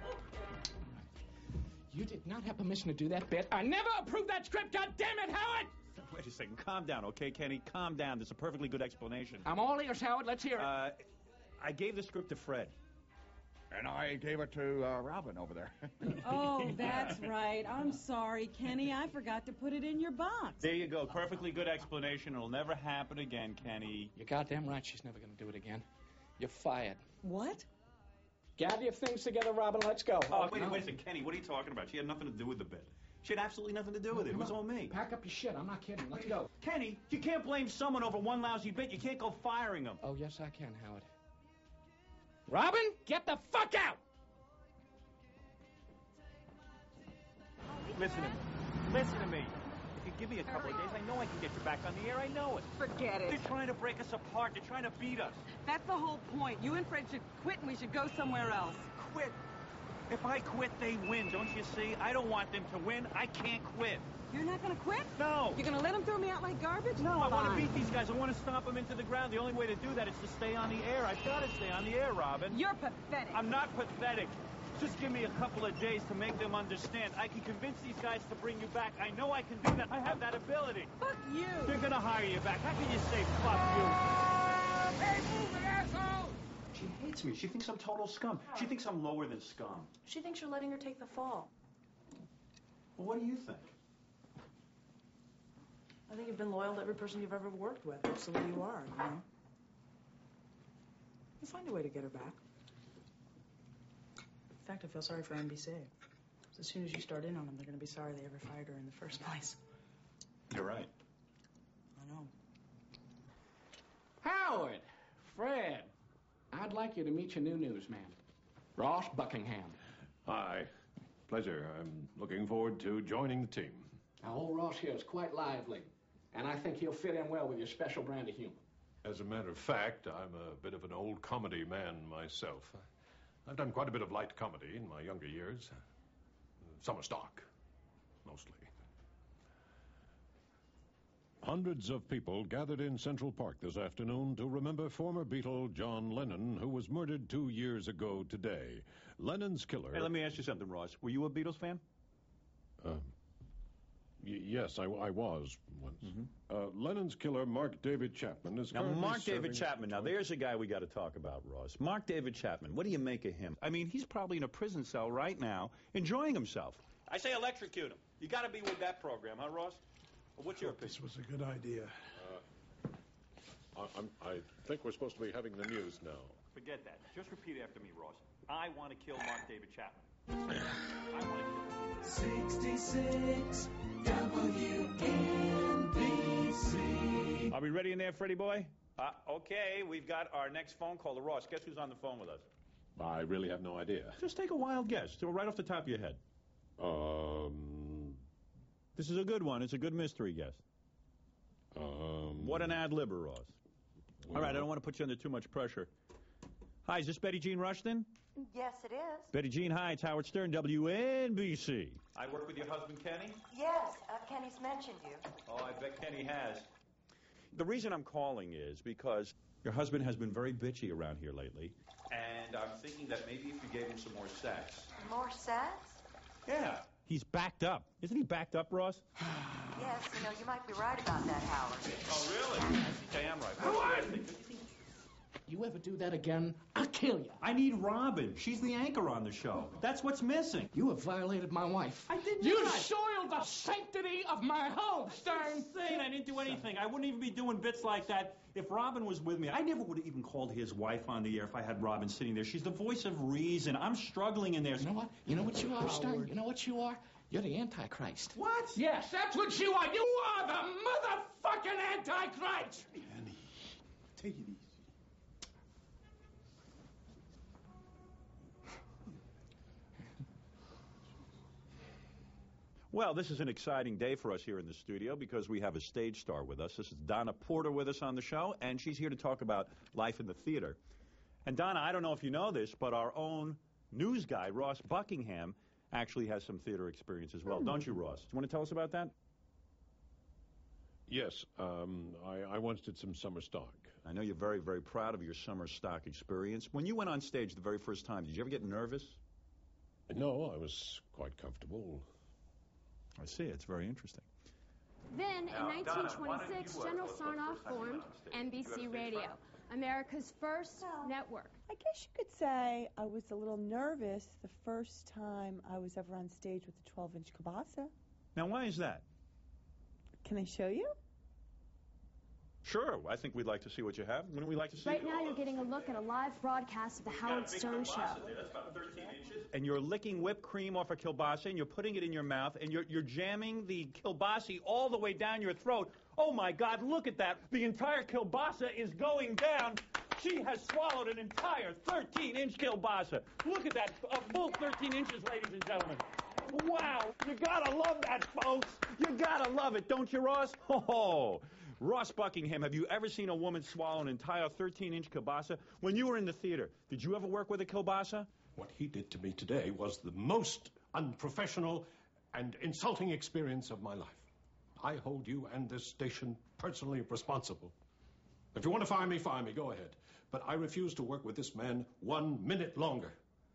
You did not have permission to do that bit. I never approved that script, God damn it, Howard! Wait a second. Calm down, okay, Kenny? Calm down. There's a perfectly good explanation. I'm all ears, Howard. Let's hear it. Uh, I gave the script to Fred. And I gave it to uh, Robin over there. Oh, that's right. I'm sorry, Kenny. I forgot to put it in your box. There you go. Perfectly good explanation. It'll never happen again, Kenny. You're goddamn right she's never going to do it again. You're fired. What? Gather your things together, Robin. Let's go. Oh, wait, wait a second. Kenny, what are you talking about? She had nothing to do with the bit. She had absolutely nothing to do with it. It was all me. Pack up your shit. I'm not kidding. Let's go. Kenny, you can't blame someone over one lousy bit. You can't go firing them. Oh, yes, I can, Howard. Robin, get the fuck out! Listen to me. Listen to me. If you give me a couple of days, I know I can get you back on the air. I know it. Forget it. They're trying to break us apart. They're trying to beat us. That's the whole point. You and Fred should quit and we should go somewhere else. Quit? If I quit, they win, don't you see? I don't want them to win. I can't quit. You're not going to quit? No. You're going to let them throw me out like garbage? No, I want to beat these guys. I want to stomp them into the ground. The only way to do that is to stay on the air. I've got to stay on the air, Robin. You're pathetic. I'm not pathetic. Just give me a couple of days to make them understand. I can convince these guys to bring you back. I know I can do that. I have that ability. Fuck you. They're going to hire you back. How can you say fuck you? Hey, move it, asshole! She hates me. She thinks I'm total scum. She thinks I'm lower than scum. She thinks you're letting her take the fall. Well, what do you think? I think you've been loyal to every person you've ever worked with. Absolutely you are, you know? You'll find a way to get her back. In fact, I feel sorry for N B C. As soon as you start in on them, they're going to be sorry they ever fired her in the first place. You're right. I know. Howard, Fred, I'd like you to meet your new newsman, Ross Buckingham. Hi. Pleasure. I'm looking forward to joining the team. Now, old Ross here is quite lively, and I think he'll fit in well with your special brand of humor. As a matter of fact, I'm a bit of an old comedy man myself. I've done quite a bit of light comedy in my younger years. Summer stock, mostly. Hundreds of people gathered in Central Park this afternoon to remember former Beatle John Lennon, who was murdered two years ago today. Lennon's killer... Hey, let me ask you something, Ross. Were you a Beatles fan? Uh, y- yes, I, I was once. Mm-hmm. Uh, Lennon's killer, Mark David Chapman, is Now, currently Mark David serving- Chapman. Now, there's a guy we got to talk about, Ross. Mark David Chapman. What do you make of him? I mean, he's probably in a prison cell right now, enjoying himself. I say electrocute him. You got to be with that program, huh, Ross? Well, what's your opinion? This was a good idea. Uh, I, I'm, I think we're supposed to be having the news now. Forget that. Just repeat after me, Ross. I want to kill Mark David Chapman. I want to kill him. sixty-six W N B C. Are we ready in there, Freddie boy? Uh, okay, we've got our next phone caller. Ross, guess who's on the phone with us? I really have no idea. Just take a wild guess. Do it right off the top of your head. Um... This is a good one. It's a good mystery guess. Um... What an ad-libber, Ross. Well, All right, I don't want to put you under too much pressure. Hi, is this Betty Jean Rushton? Yes, it is. Betty Jean, hi, it's Howard Stern, W N B C. I work with your husband, Kenny? Yes, uh, Kenny's mentioned you. Oh, I bet Kenny has. The reason I'm calling is because your husband has been very bitchy around here lately. And I'm thinking that maybe if you gave him some more sex. More sex? Yeah. He's backed up. Isn't he backed up, Ross? Yes, you know, you might be right about that, Howard. Oh, really? I think I am right. Howard! You ever do that again, I'll kill you. I need Robin. She's the anchor on the show. That's what's missing. You have violated my wife. I did You not. soiled the sanctity of my home, Stern. Insane. I didn't do anything. I wouldn't even be doing bits like that if Robin was with me. I never would have even called his wife on the air if I had Robin sitting there. She's the voice of reason. I'm struggling in there. You know what? You know what you are, Stern? You know what you are? You're the Antichrist. What? Yes, that's what you are. You are the motherfucking Antichrist. Kenny, take it easy. Well, this is an exciting day for us here in the studio because we have a stage star with us. This is Donna Porter with us on the show, and she's here to talk about life in the theater. And Donna, I don't know if you know this, but our own news guy, Ross Buckingham, actually has some theater experience as well. Mm. Don't you, Ross? Do you want to tell us about that? Yes, um, I, I once did some summer stock. I know you're very, very proud of your summer stock experience. When you went on stage the very first time, did you ever get nervous? No, I was quite comfortable. I see. It's very interesting. Then, Now, in nineteen twenty-six, Donna, General why don't you, uh, Sarnoff first time you formed went on stage, N B you C have stage Radio, fright? America's first Well, network. I guess you could say I was a little nervous the first time I was ever on stage with a twelve-inch kielbasa. Now, why is that? Can I show you? Sure. I think we'd like to see what you have. Wouldn't we like to see Right it? now, you're getting a look at a live broadcast of the Howard Stern Show. That's about thirteen inches. And you're licking whipped cream off a kielbasa, and you're putting it in your mouth, and you're, you're jamming the kielbasa all the way down your throat. Oh, my God, look at that. The entire kielbasa is going down. She has swallowed an entire thirteen-inch kielbasa. Look at that, a full thirteen inches, ladies and gentlemen. Wow, you gotta love that, folks. You gotta love it, don't you, Ross? Oh, Ross Buckingham, have you ever seen a woman swallow an entire thirteen-inch kielbasa? When you were in the theater, did you ever work with a kielbasa? What he did to me today was the most unprofessional and insulting experience of my life. I hold you and this station personally responsible. If you want to fire me, fire me, go ahead. But I refuse to work with this man one minute longer.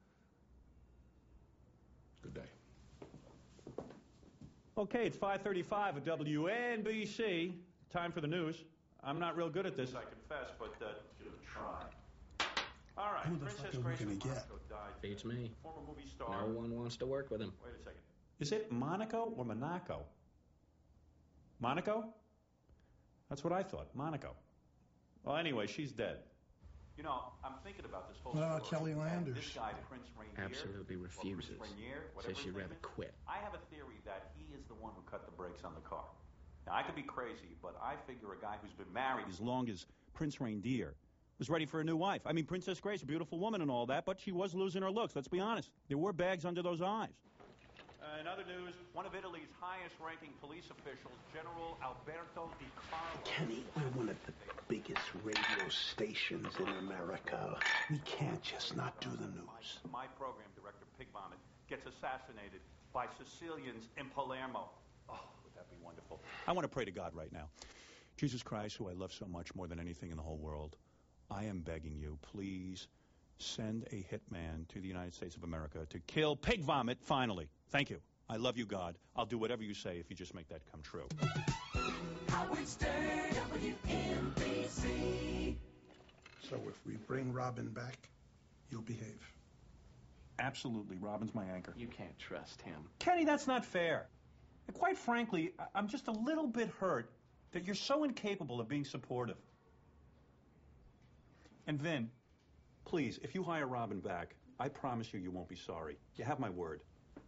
Good day. Okay, it's five thirty-five at W N B C. Time for the news. I'm not real good at this, I confess, but uh, give it a try. All right, Who the Princess fuck are we Grace gonna of get? Monaco died. Beats me. Former movie star. No one wants to work with him. Wait a second. Is it Monaco or Monaco? Monaco? That's what I thought. Monaco. Well, anyway, she's dead. You know, I'm thinking about this whole What about story. Kelly Landers? This guy, Prince Rainier. Absolutely refuses. Or Prince Rainier, whatever Says she'd his name rather is. quit. I have a theory that he is the one who cut the brakes on the car. Now, I could be crazy, but I figure a guy who's been married as long as Prince Reindeer was ready for a new wife. I mean, Princess Grace, a beautiful woman and all that, but she was losing her looks, let's be honest. There were bags under those eyes. Uh, in other news, one of Italy's highest-ranking police officials, General Alberto Di Carlo... Kenny, we're one of the biggest radio stations in America. We can't just not do the news. My program director, Pig Vomit, gets assassinated by Sicilians in Palermo. Oh, would that be wonderful? I want to pray to God right now. Jesus Christ, who I love so much more than anything in the whole world, I am begging you, please send a hitman to the United States of America to kill Pig Vomit finally. Thank you. I love you, God. I'll do whatever you say if you just make that come true. Howard Stern, W N B C. So if we bring Robin back, you'll behave. Absolutely. Robin's my anchor. You can't trust him. Kenny, that's not fair. And quite frankly, I- I'm just a little bit hurt that you're so incapable of being supportive. And Vin, please, if you hire Robin back, I promise you you won't be sorry. You have my word.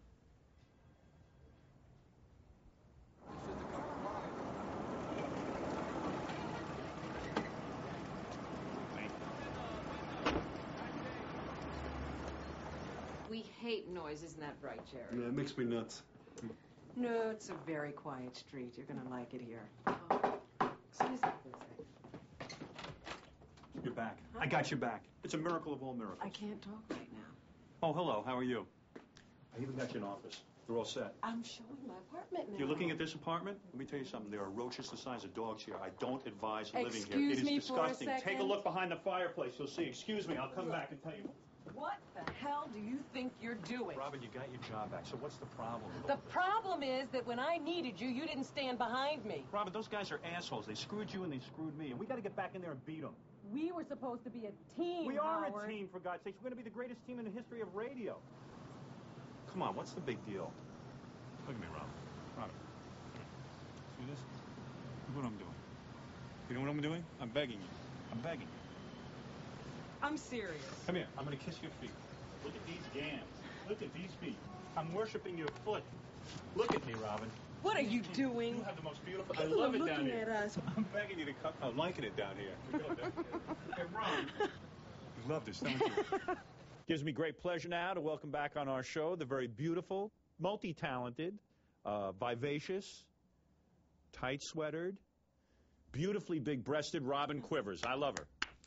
We hate noise, isn't that right, Jerry? Yeah, it makes me nuts. No, it's a very quiet street. You're gonna like it here. Oh, excuse me for a second. You're back. I got you back. It's a miracle of all miracles. I can't talk right now. Oh, hello. How are you? I even got you an office. They're all set. I'm showing my apartment now. You're looking at this apartment? Let me tell you something. There are roaches the size of dogs here. I don't advise living here. Excuse It is me for a disgusting. Take a second. look behind the fireplace. You'll see. Excuse me. I'll come back and tell you. What the hell do you think you're doing? Robin, you got your job back, so what's the problem? The problem is that when I needed you, you didn't stand behind me. Robin, those guys are assholes. They screwed you and they screwed me, and we got to get back in there and beat them. We were supposed to be a team, We are Howard. a team, for God's sakes. We're going to be the greatest team in the history of radio. Come on, what's the big deal? Look at me, Robin. Robin. See this? Look what I'm doing. You know what I'm doing? I'm begging you. I'm begging you. I'm serious. Come here. I'm going to kiss your feet. Look at these gams. Look at these feet. I'm worshiping your foot. Look at me, Robin. What are you doing? You have the most beautiful... People I love are it down looking here. at us. I'm begging you to come. I'm liking it down here. We go down here. Hey, Ron. You love this, don't you? Gives me great pleasure now to welcome back on our show the very beautiful, multi-talented, uh, vivacious, tight-sweatered, beautifully big-breasted Robin Quivers. I love her.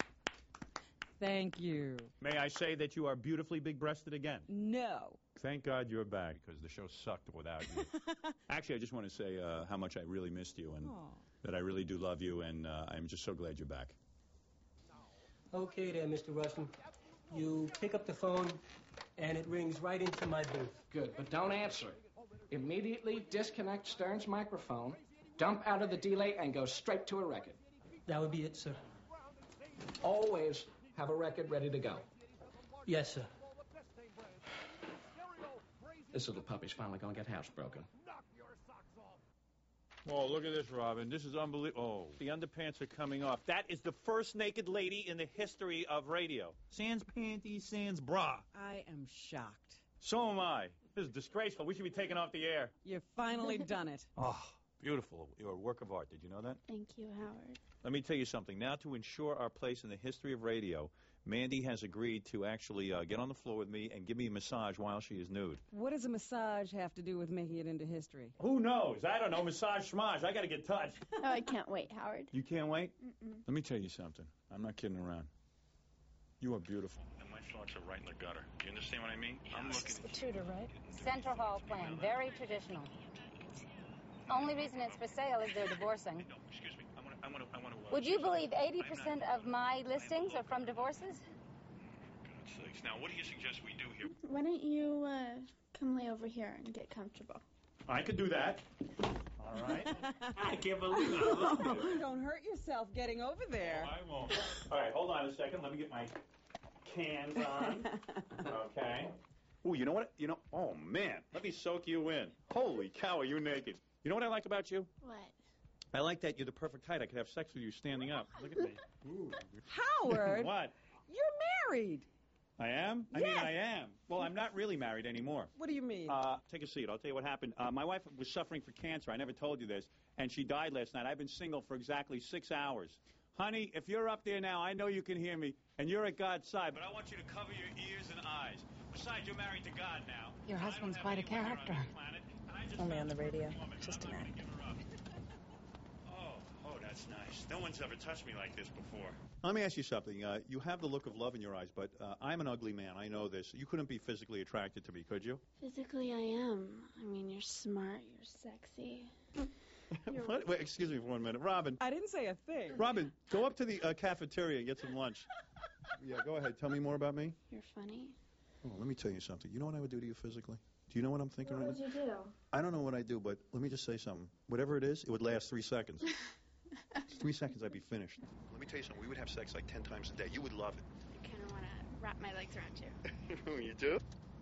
Thank you. May I say that you are beautifully big-breasted again? No. Thank God you're back, because the show sucked without you. Actually, I just want to say uh, how much I really missed you and Aw. that I really do love you, and uh, I'm just so glad you're back. Okay there, Mister Rushton. You pick up the phone, and it rings right into my booth. Good, but don't answer. Immediately disconnect Stern's microphone, dump out of the delay, and go straight to a record. That would be it, sir. Always have a record ready to go. Yes, sir. This little puppy's finally gonna get housebroken. Oh, look at this, Robin. This is unbelievable. Oh, the underpants are coming off. That is the first naked lady in the history of radio. Sans panties, sans bra. I am shocked. So am I. This is disgraceful. We should be taken off the air. You've finally done it. Oh, beautiful. You're a work of art. Did you know that? Thank you, Howard. Let me tell you something. Now, to ensure our place in the history of radio, Mandy has agreed to actually uh, get on the floor with me and give me a massage while she is nude. What does a massage have to do with making it into history? Who knows? I don't know. Massage schmage. I got to get touched. Oh, I can't wait, Howard. You can't wait? Mm-mm. Let me tell you something. I'm not kidding around. You are beautiful. And my thoughts are right in the gutter. Do you understand what I mean? I'm looking. The Tudor, right? Central Hall plan, very traditional. Only reason it's for sale is they're divorcing. No, excuse me. I want to. I want to. I want to. Uh, Would you believe eighty percent of my listings are from divorces? God's sakes. Now, what do you suggest we do here? Why don't you uh, come lay over here and get comfortable? I could do that. All right. I can't believe it. I love it. Don't hurt yourself getting over there. Oh, I won't. All right, hold on a second. Let me get my cans on. Okay. Ooh, you know what? You know, oh, man. Let me soak you in. Holy cow, are you naked? You know what I like about you? What? I like that you're the perfect height. I could have sex with you standing up. Look at me. Ooh. Howard! What? You're married. I am? I Yes. mean, I am. Well, I'm not really married anymore. What do you mean? Uh, take a seat. I'll tell you what happened. Uh, my wife was suffering from cancer. I never told you this. And she died last night. I've been single for exactly six hours. Honey, if you're up there now, I know you can hear me, and you're at God's side, but I want you to cover your ears and eyes. Besides, you're married to God now. Your husband's quite a character. Only on the radio. Just an act. Oh, oh, that's nice. No one's ever touched me like this before. Let me ask you something. Uh, you have the look of love in your eyes, but uh, I'm an ugly man. I know this. You couldn't be physically attracted to me, could you? Physically, I am. I mean, you're smart, you're sexy. You're... What? Wait, excuse me for one minute. Robin. I didn't say a thing. Robin, go up to the uh, cafeteria and get some lunch. Yeah, go ahead. Tell me more about me. You're funny. Oh, let me tell you something. You know what I would do to you physically? Do you know what I'm thinking What right would now? you do? I don't know what I do, but let me just say something. Whatever it is, it would last three seconds. Three seconds, I'd be finished. Let me tell you something. We would have sex like ten times a day. You would love it. I kind of want to wrap my legs around you. You do?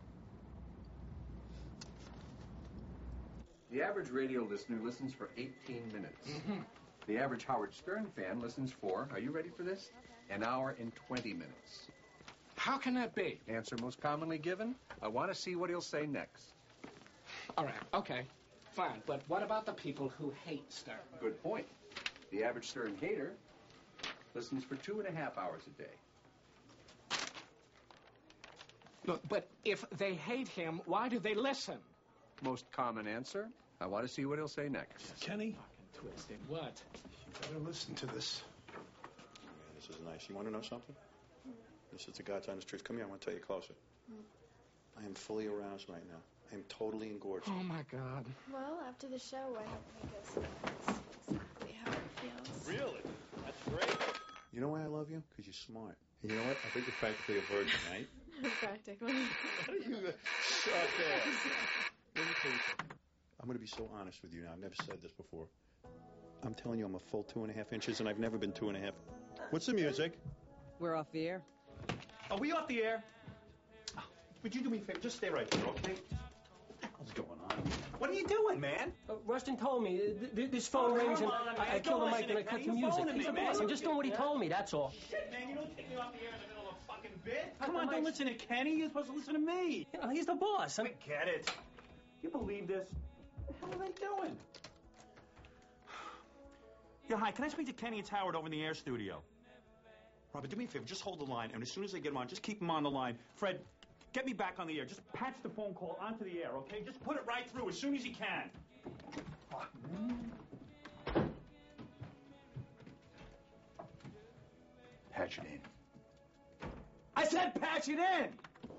The average radio listener listens for eighteen minutes. Mm-hmm. The average Howard Stern fan listens for, are you ready for this? An hour and twenty minutes. How can that be? Answer most commonly given, I want to see what he'll say next. All right, okay, fine. But what about the people who hate Stern? Good point. The average Stern hater listens for two and a half hours a day. Look, but if they hate him, why do they listen? Most common answer, I want to see what he'll say next. Kenny? Fucking twisted. What? You better listen to this. Man, this is nice. You want to know something? This is the God's honest truth. Come here, I want to tell you closer. I am fully aroused right now. I am totally engorged. Oh, my God. Well, after the show, why don't we go see exactly how it feels? Really? That's great. You know why I love you? Because you're smart. And you know what? I think you're practically a virgin, right? Practically. you shut there. Let me tell you something. I'm going to be so honest with you now. I've never said this before. I'm telling you, I'm a full two and a half inches, and I've never been two and a half. What's the music? We're off the air. Are we off the air? Oh, would you do me a favor? Just stay right there, okay? What the hell's going on? What are you doing, man? Uh, Rustin told me th- th- this phone Oh, rings come and on, I, I man. kill the Don't mic listen and I to cut Kenny. the You're music. phoning He's me, the man. boss. You I'm don't just doing what he get- told me. That's all. Shit, man, you don't take me off the air in the middle of a fucking bit. Cut Come the on, mic. don't listen to Kenny. You're supposed to listen to me. You know, he's the boss. I'm... Forget it. You believe this? What the hell are they doing? Yeah, hi. Can I speak to Kenny? It's Howard over in the air studio. Robert, do me a favor. Just hold the line, and as soon as they get him on, just keep him on the line. Fred, get me back on the air. Just patch the phone call onto the air, okay? Just put it right through as soon as he can. Fuck, man. Patch it in. I said patch it in!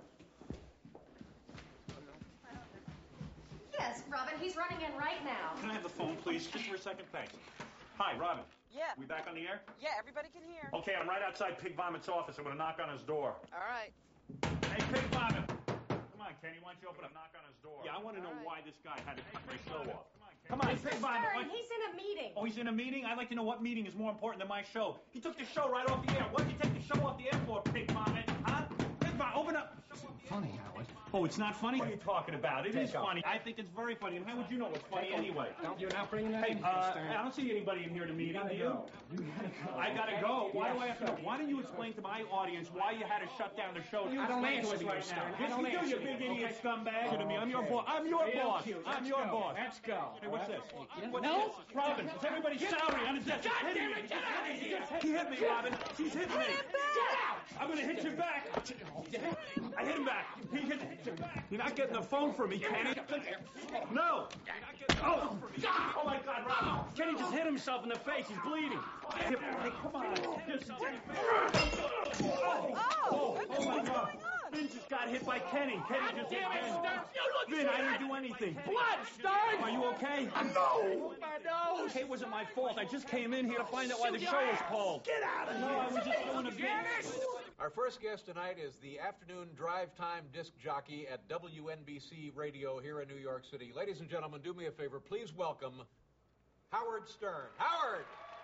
Yes, Robin, he's running in right now. Can I have the phone, please? Just for a second, thanks. Hi, Robin. Yeah. We back on the air? Yeah, everybody can hear. Okay, I'm right outside Pig Vomit's office. I'm going to knock on his door. All right. Hey, Pig Vomit. Come on, Kenny. Why don't you open up, knock on his door? Yeah, I want to know why this guy had to cut my show off. Come on, Pig Vomit. Stern, Why- he's in a meeting. Oh, he's in a meeting? I'd like to know what meeting is more important than my show. He took the show right off the air. What did you take the show off the air for, Pig Vomit? Huh? Pig Vomit, open up. funny, Howard. Oh, it's not funny? What are you talking about? It Take is off. funny. I think it's very funny. And how would you know what's funny Take off. anyway? Don't, you're not bringing that Hey, in, uh, Stern. I don't see anybody in here to meet him, do you? go. You gotta go. I gotta okay? go. Why do I Yes, have to go? sir. Why don't you explain to my audience why you had to shut down the show? You I don't explain to answer us to you, right Stern. now. I Yes, don't you do, answer you to big you, idiot okay? scumbag. To me, I'm your Okay. boss. I'm your Real boss. cute. I'm Let's your go. boss. Let's go. Hey, what's All this? right? What's No. this? Robin, is everybody salary on his desk? God Hit damn me. it, get out of here. He hit me, Robin. He's hitting me. Get out. I'm gonna hit you back. I hit him back. He hit you back. You're not getting the phone from me, Kenny. No. Oh, oh my God, Robin. Kenny just hit himself in the face. He's bleeding. Hey, come on. Hit yourself in the face. Oh, oh, oh my God. Vin just got hit by Kenny. Kenny just hit Vin. Vin, I didn't do anything. Blood, Stern. Are you okay? No. My nose. Hey, it wasn't my fault. I just came in here to find out why the show was called. Get out of here. No, I was just doing a bit. Our first guest tonight is the afternoon drive time disc jockey at W N B C Radio here in New York City. Ladies and gentlemen, do me a favor. Please welcome Howard Stern. Howard!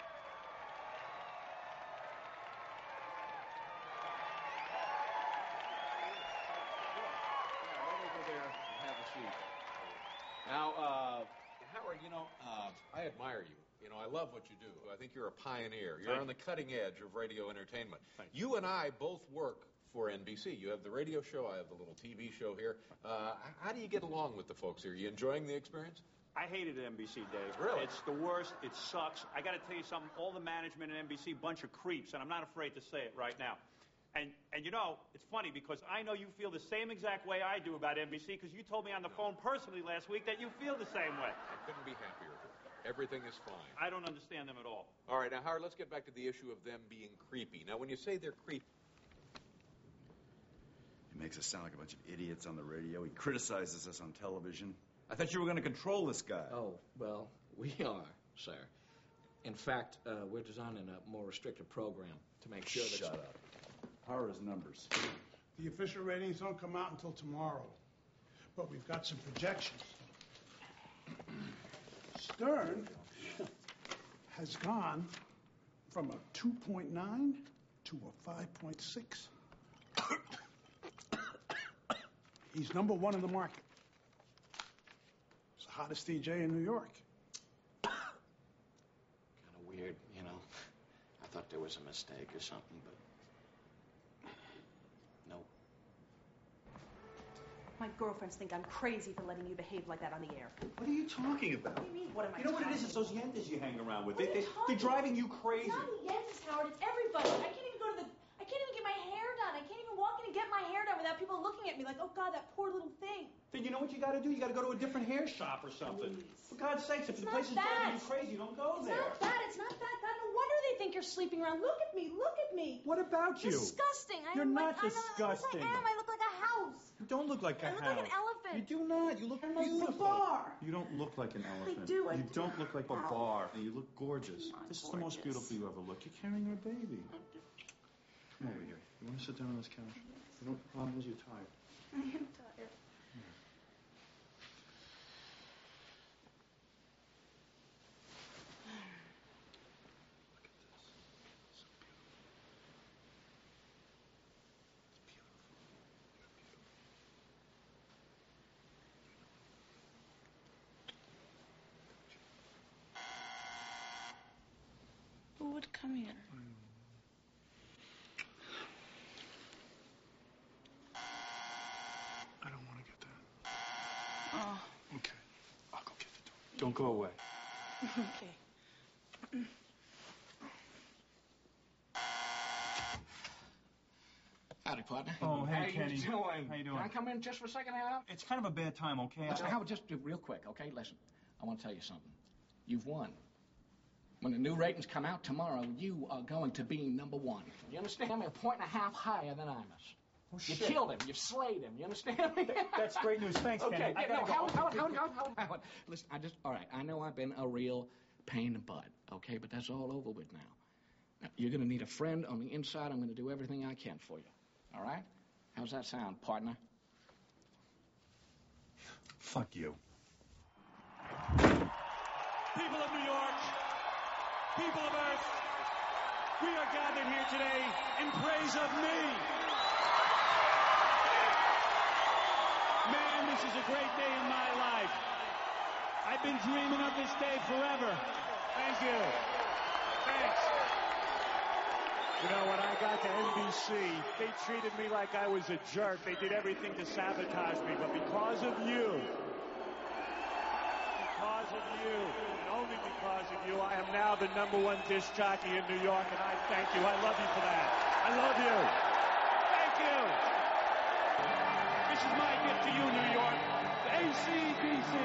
Have a seat. Now, uh, Howard, you know, uh, I admire you. You know, I love what you do. I think you're a pioneer. You're Thank on the cutting edge of radio entertainment. Thank You and I both work for N B C. You have the radio show. I have the little T V show here. Uh, how do you get along with the folks here? You enjoying the experience? I hated N B C, Dave. Really? It's the worst. It sucks. I got to tell you something. All the management at N B C, bunch of creeps, and I'm not afraid to say it right now. And and you know, it's funny because I know you feel the same exact way I do about N B C because you told me on the phone personally last week that you feel the same way. I couldn't be happier. Everything is fine. I don't understand them at all. All right, now, Howard, let's get back to the issue of them being creepy. Now, when you say they're creepy, He makes us sound like a bunch of idiots on the radio. He criticizes us on television. I thought you were going to control this guy. Oh, well, we are, sir. In fact, uh, we're designing a more restrictive program to make sure that... Shut up. How are his numbers? The official ratings don't come out until tomorrow, but we've got some projections. Stern has gone from a two point nine to a five point six. He's number one in the market. He's the hottest D J in New York. Kind of weird, you know. I thought there was a mistake or something, but... No. My girlfriends think I'm crazy for letting you behave like that on the air. What are you talking about? What do you mean? What am I You know what it talking is? It's those yentas you hang around with. They, What are they, you they're talking driving you crazy. It's not Yentas, Howard. It's everybody. I can't even go to the... I can't even get my hair done. I can't even walk in and get my hair done without people looking at me like, oh, God, that poor little thing. Then you know what you got to do? You got to go to a different hair shop or something. Please. For God's sakes, if It's the not place is that. driving you crazy, don't go It's there. not that. It's not that. God, no wonder they think you're sleeping around. Look at me. Look at me. What about you? Disgusting. I You're am not like, disgusting. I, know, I am. I look like a house. You don't look like a I look house. like an elephant. You do not. You look I'm like beautiful. Babar. You don't look like an elephant. do, I you do. don't look like a bar. You look gorgeous. This is the most gorgeous. beautiful you ever look. You're carrying our baby. Come over here. You want to sit down on this couch? You don't. The problem is you're tired. I am tired. Who would come here? I don't want to get that. Oh, Okay. I'll go get the door. Don't go away. okay. Howdy, partner. Oh, hey, How Kenny. you doing? How you doing? Can I come in just for a second, Howard? It's kind of a bad time, okay? Listen, I- Howard, just do- real quick, okay? Listen, I want to tell you something. You've won. When the new ratings come out tomorrow, you are going to be number one. You understand me? A point and a half higher than Imus. Oh, You shit. killed him. You've slayed him. You understand me? That's great news. Thanks, Okay. Kenny. I yeah, gotta no, go. Howard, Howard, Howard, Howard, Howard, Howard. Listen, I just, all right, I know I've been a real pain in the butt, okay? But that's all over with now. Now, you're going to need a friend on the inside. I'm going to do everything I can for you. All right? How's that sound, partner? Fuck you. People of New York, people of Earth, we are gathered here today in praise of me. gentlemen, this is a great day in my life. I've been dreaming of this day forever. Thank you. Thanks. You know, when I got to N B C, they treated me like I was a jerk. They did everything to sabotage me. But because of you, because of you, and only because of you, I am now the number one disc jockey in New York, and I thank you. I love you for that. I love you. Thank you. This is my gift to you, New York. A C D C.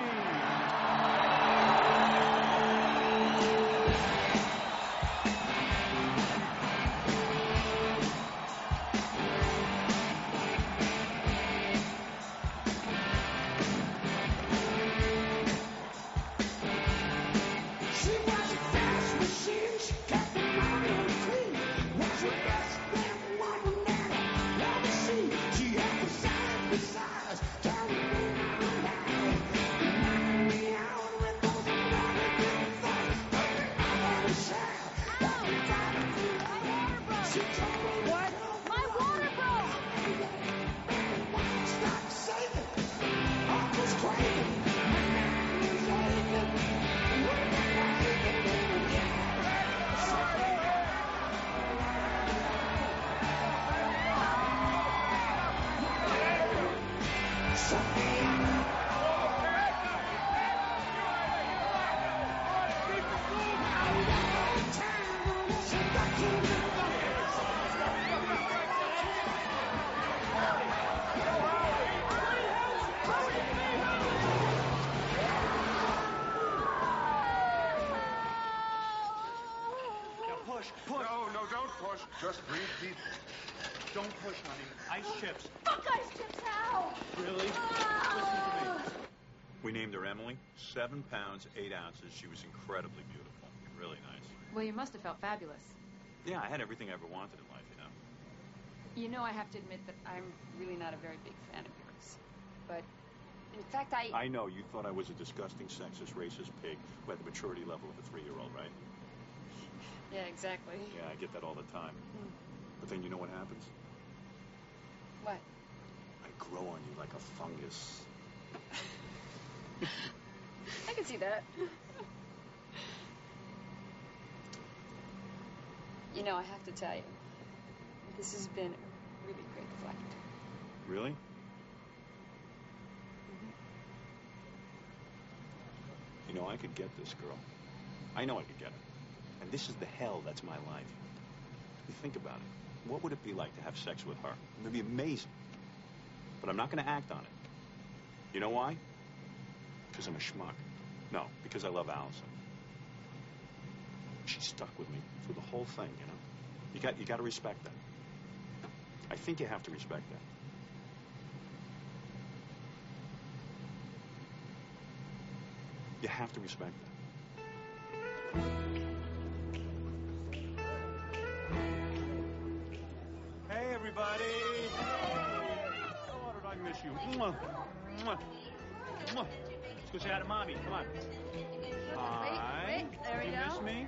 Just breathe deep. Don't push, honey. Ice chips. Fuck ice chips, Hal! Really? Ah! Listen to me. We named her Emily. Seven pounds, eight ounces. She was incredibly beautiful. Really nice. Well, you must have felt fabulous. Yeah, I had everything I ever wanted in life, you know. You know, I have to admit that I'm really not a very big fan of yours. But, in fact, I... I know you thought I was a disgusting, sexist, racist pig who had the maturity level of a three-year-old, right? Yeah, exactly. Yeah, I get that all the time. Mm. But then you know what happens? What? I grow on you like a fungus. I can see that. You know, I have to tell you, this has been a really great flight. Really? Mm-hmm. You know, I could get this girl. I know I could get her. And this is the hell that's my life. You think about it. What would it be like to have sex with her? It would be amazing. But I'm not going to act on it. You know why? Because I'm a schmuck. No, because I love Allison. She stuck with me through the whole thing, you know? You got, you got to respect that. I think you have to respect that. You have to respect that. Hey, everybody. Oh, did I miss you? Mwah. Mwah. Mwah. Let's go say hi to Mommy. Come on. Hi. Wait, wait. There we Did you go. miss me?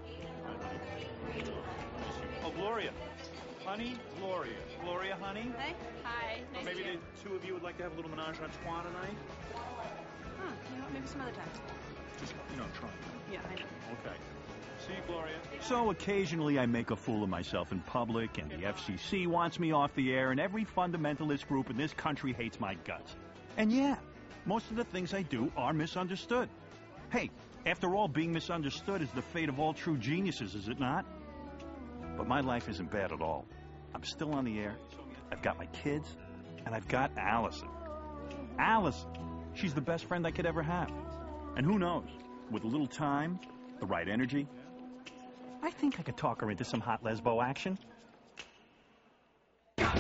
Oh, Gloria. Honey, Gloria. Gloria, honey. Hey. Hi. Or Nice maybe to the two of you would like to have a little menage a trois tonight? Huh, you know what, maybe some other time. Just, you know, try. Yeah, I know. Okay. See you, Gloria. So occasionally I make a fool of myself in public, and the F C C wants me off the air, and every fundamentalist group in this country hates my guts. And yeah, most of the things I do are misunderstood. Hey, after all, being misunderstood is the fate of all true geniuses, is it not? But my life isn't bad at all. I'm still on the air, I've got my kids, and I've got Allison. Allison! She's the best friend I could ever have. And who knows, with a little time, the right energy, I think I could talk her into some hot lesbo action. Wait,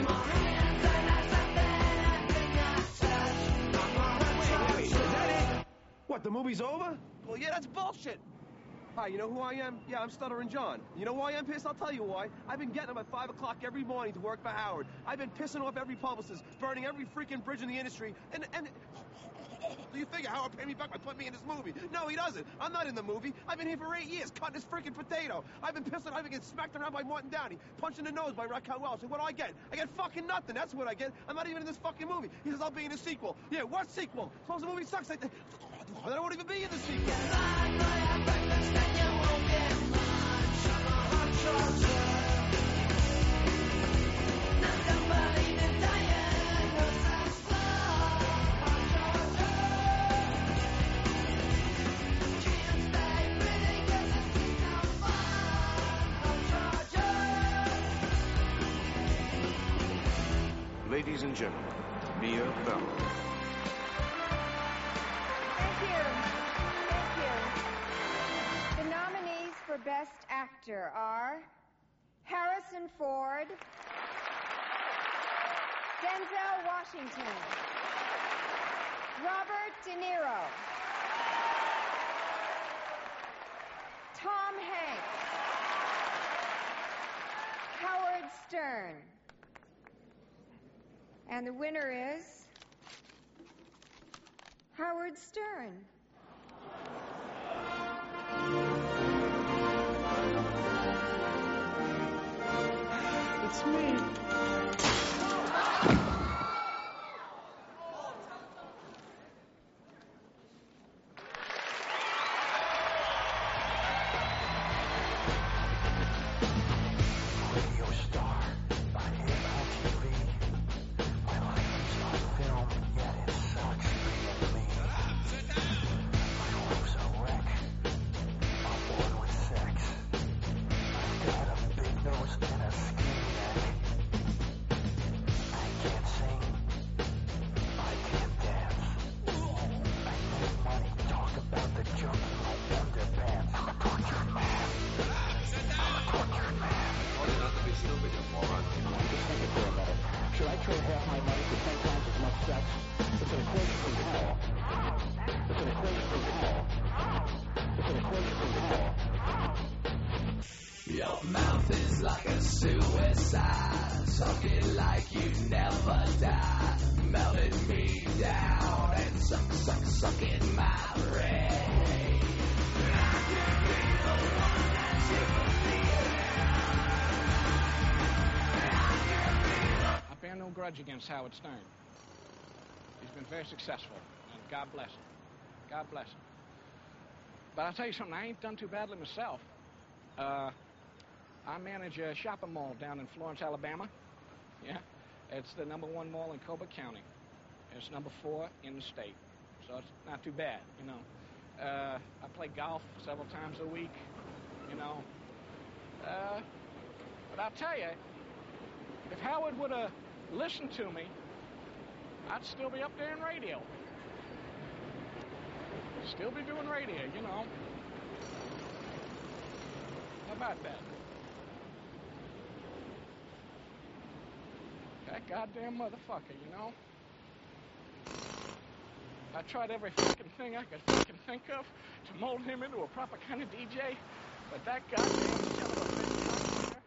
wait, is that it? What, the movie's over? Well, yeah, that's bullshit. Hi, you know who I am? Yeah, I'm Stuttering John. You know why I'm pissed? I'll tell you why. I've been getting up at five o'clock every morning to work for Howard. I've been pissing off every publicist, burning every freaking bridge in the industry, and... and Do you figure Howard paid me back by putting me in this movie? No, he doesn't. I'm not in the movie. I've been here for eight years, cutting this freaking potato. I've been pissed. I've been getting smacked around by Martin Downey, punched in the nose by Raquel Welch. And what do I get? I get fucking nothing. That's what I get. I'm not even in this fucking movie. He says I'll be in the sequel. Yeah, what sequel? Suppose the movie sucks. I, th- I won't even be in the sequel. Ladies and gentlemen, Mia Bell. Thank you. Thank you. The nominees for Best Actor are Harrison Ford, Denzel Washington, Robert De Niro, Tom Hanks, Howard Stern. And the winner is Howard Stern. It's me. Your mouth is like a suicide, sucking like you never die, melting me down and suck, suck, sucking my brain. I can be the one that you I bear no grudge against Howard Stern. He's been very successful, and God bless him. God bless him. But I'll tell you something, I ain't done too badly myself. Uh, I manage a shopping mall down in Florence, Alabama. Yeah, it's the number one mall in Colbert County. It's number four in the state, so it's not too bad, you know. Uh, I play golf several times a week, you know. Uh, but I'll tell you, if Howard would have listened to me, I'd still be up there in radio. Still be doing radio, you know. How about that? That goddamn motherfucker, you know? I tried every fucking thing I could fucking think of to mold him into a proper kind of D J, but that goddamn son of a bitch.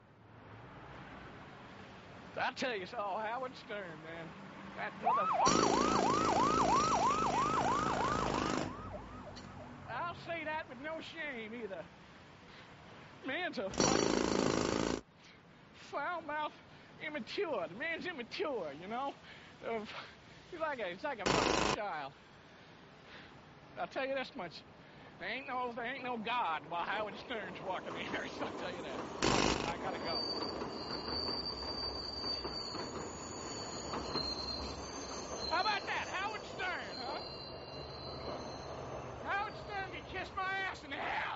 I tell you so, Howard Stern, man. That motherfucker. I'll say that with no shame either. Man's a fucking foul-mouthed immature. The man's immature, you know? Uh, he's like a, he's like a fucking child. I'll tell you this much. There ain't no, there ain't no God while Howard Stern's walking the earth, I'll tell you that. I gotta go. How about that? Howard Stern, huh? Howard Stern can kiss my ass in the ass.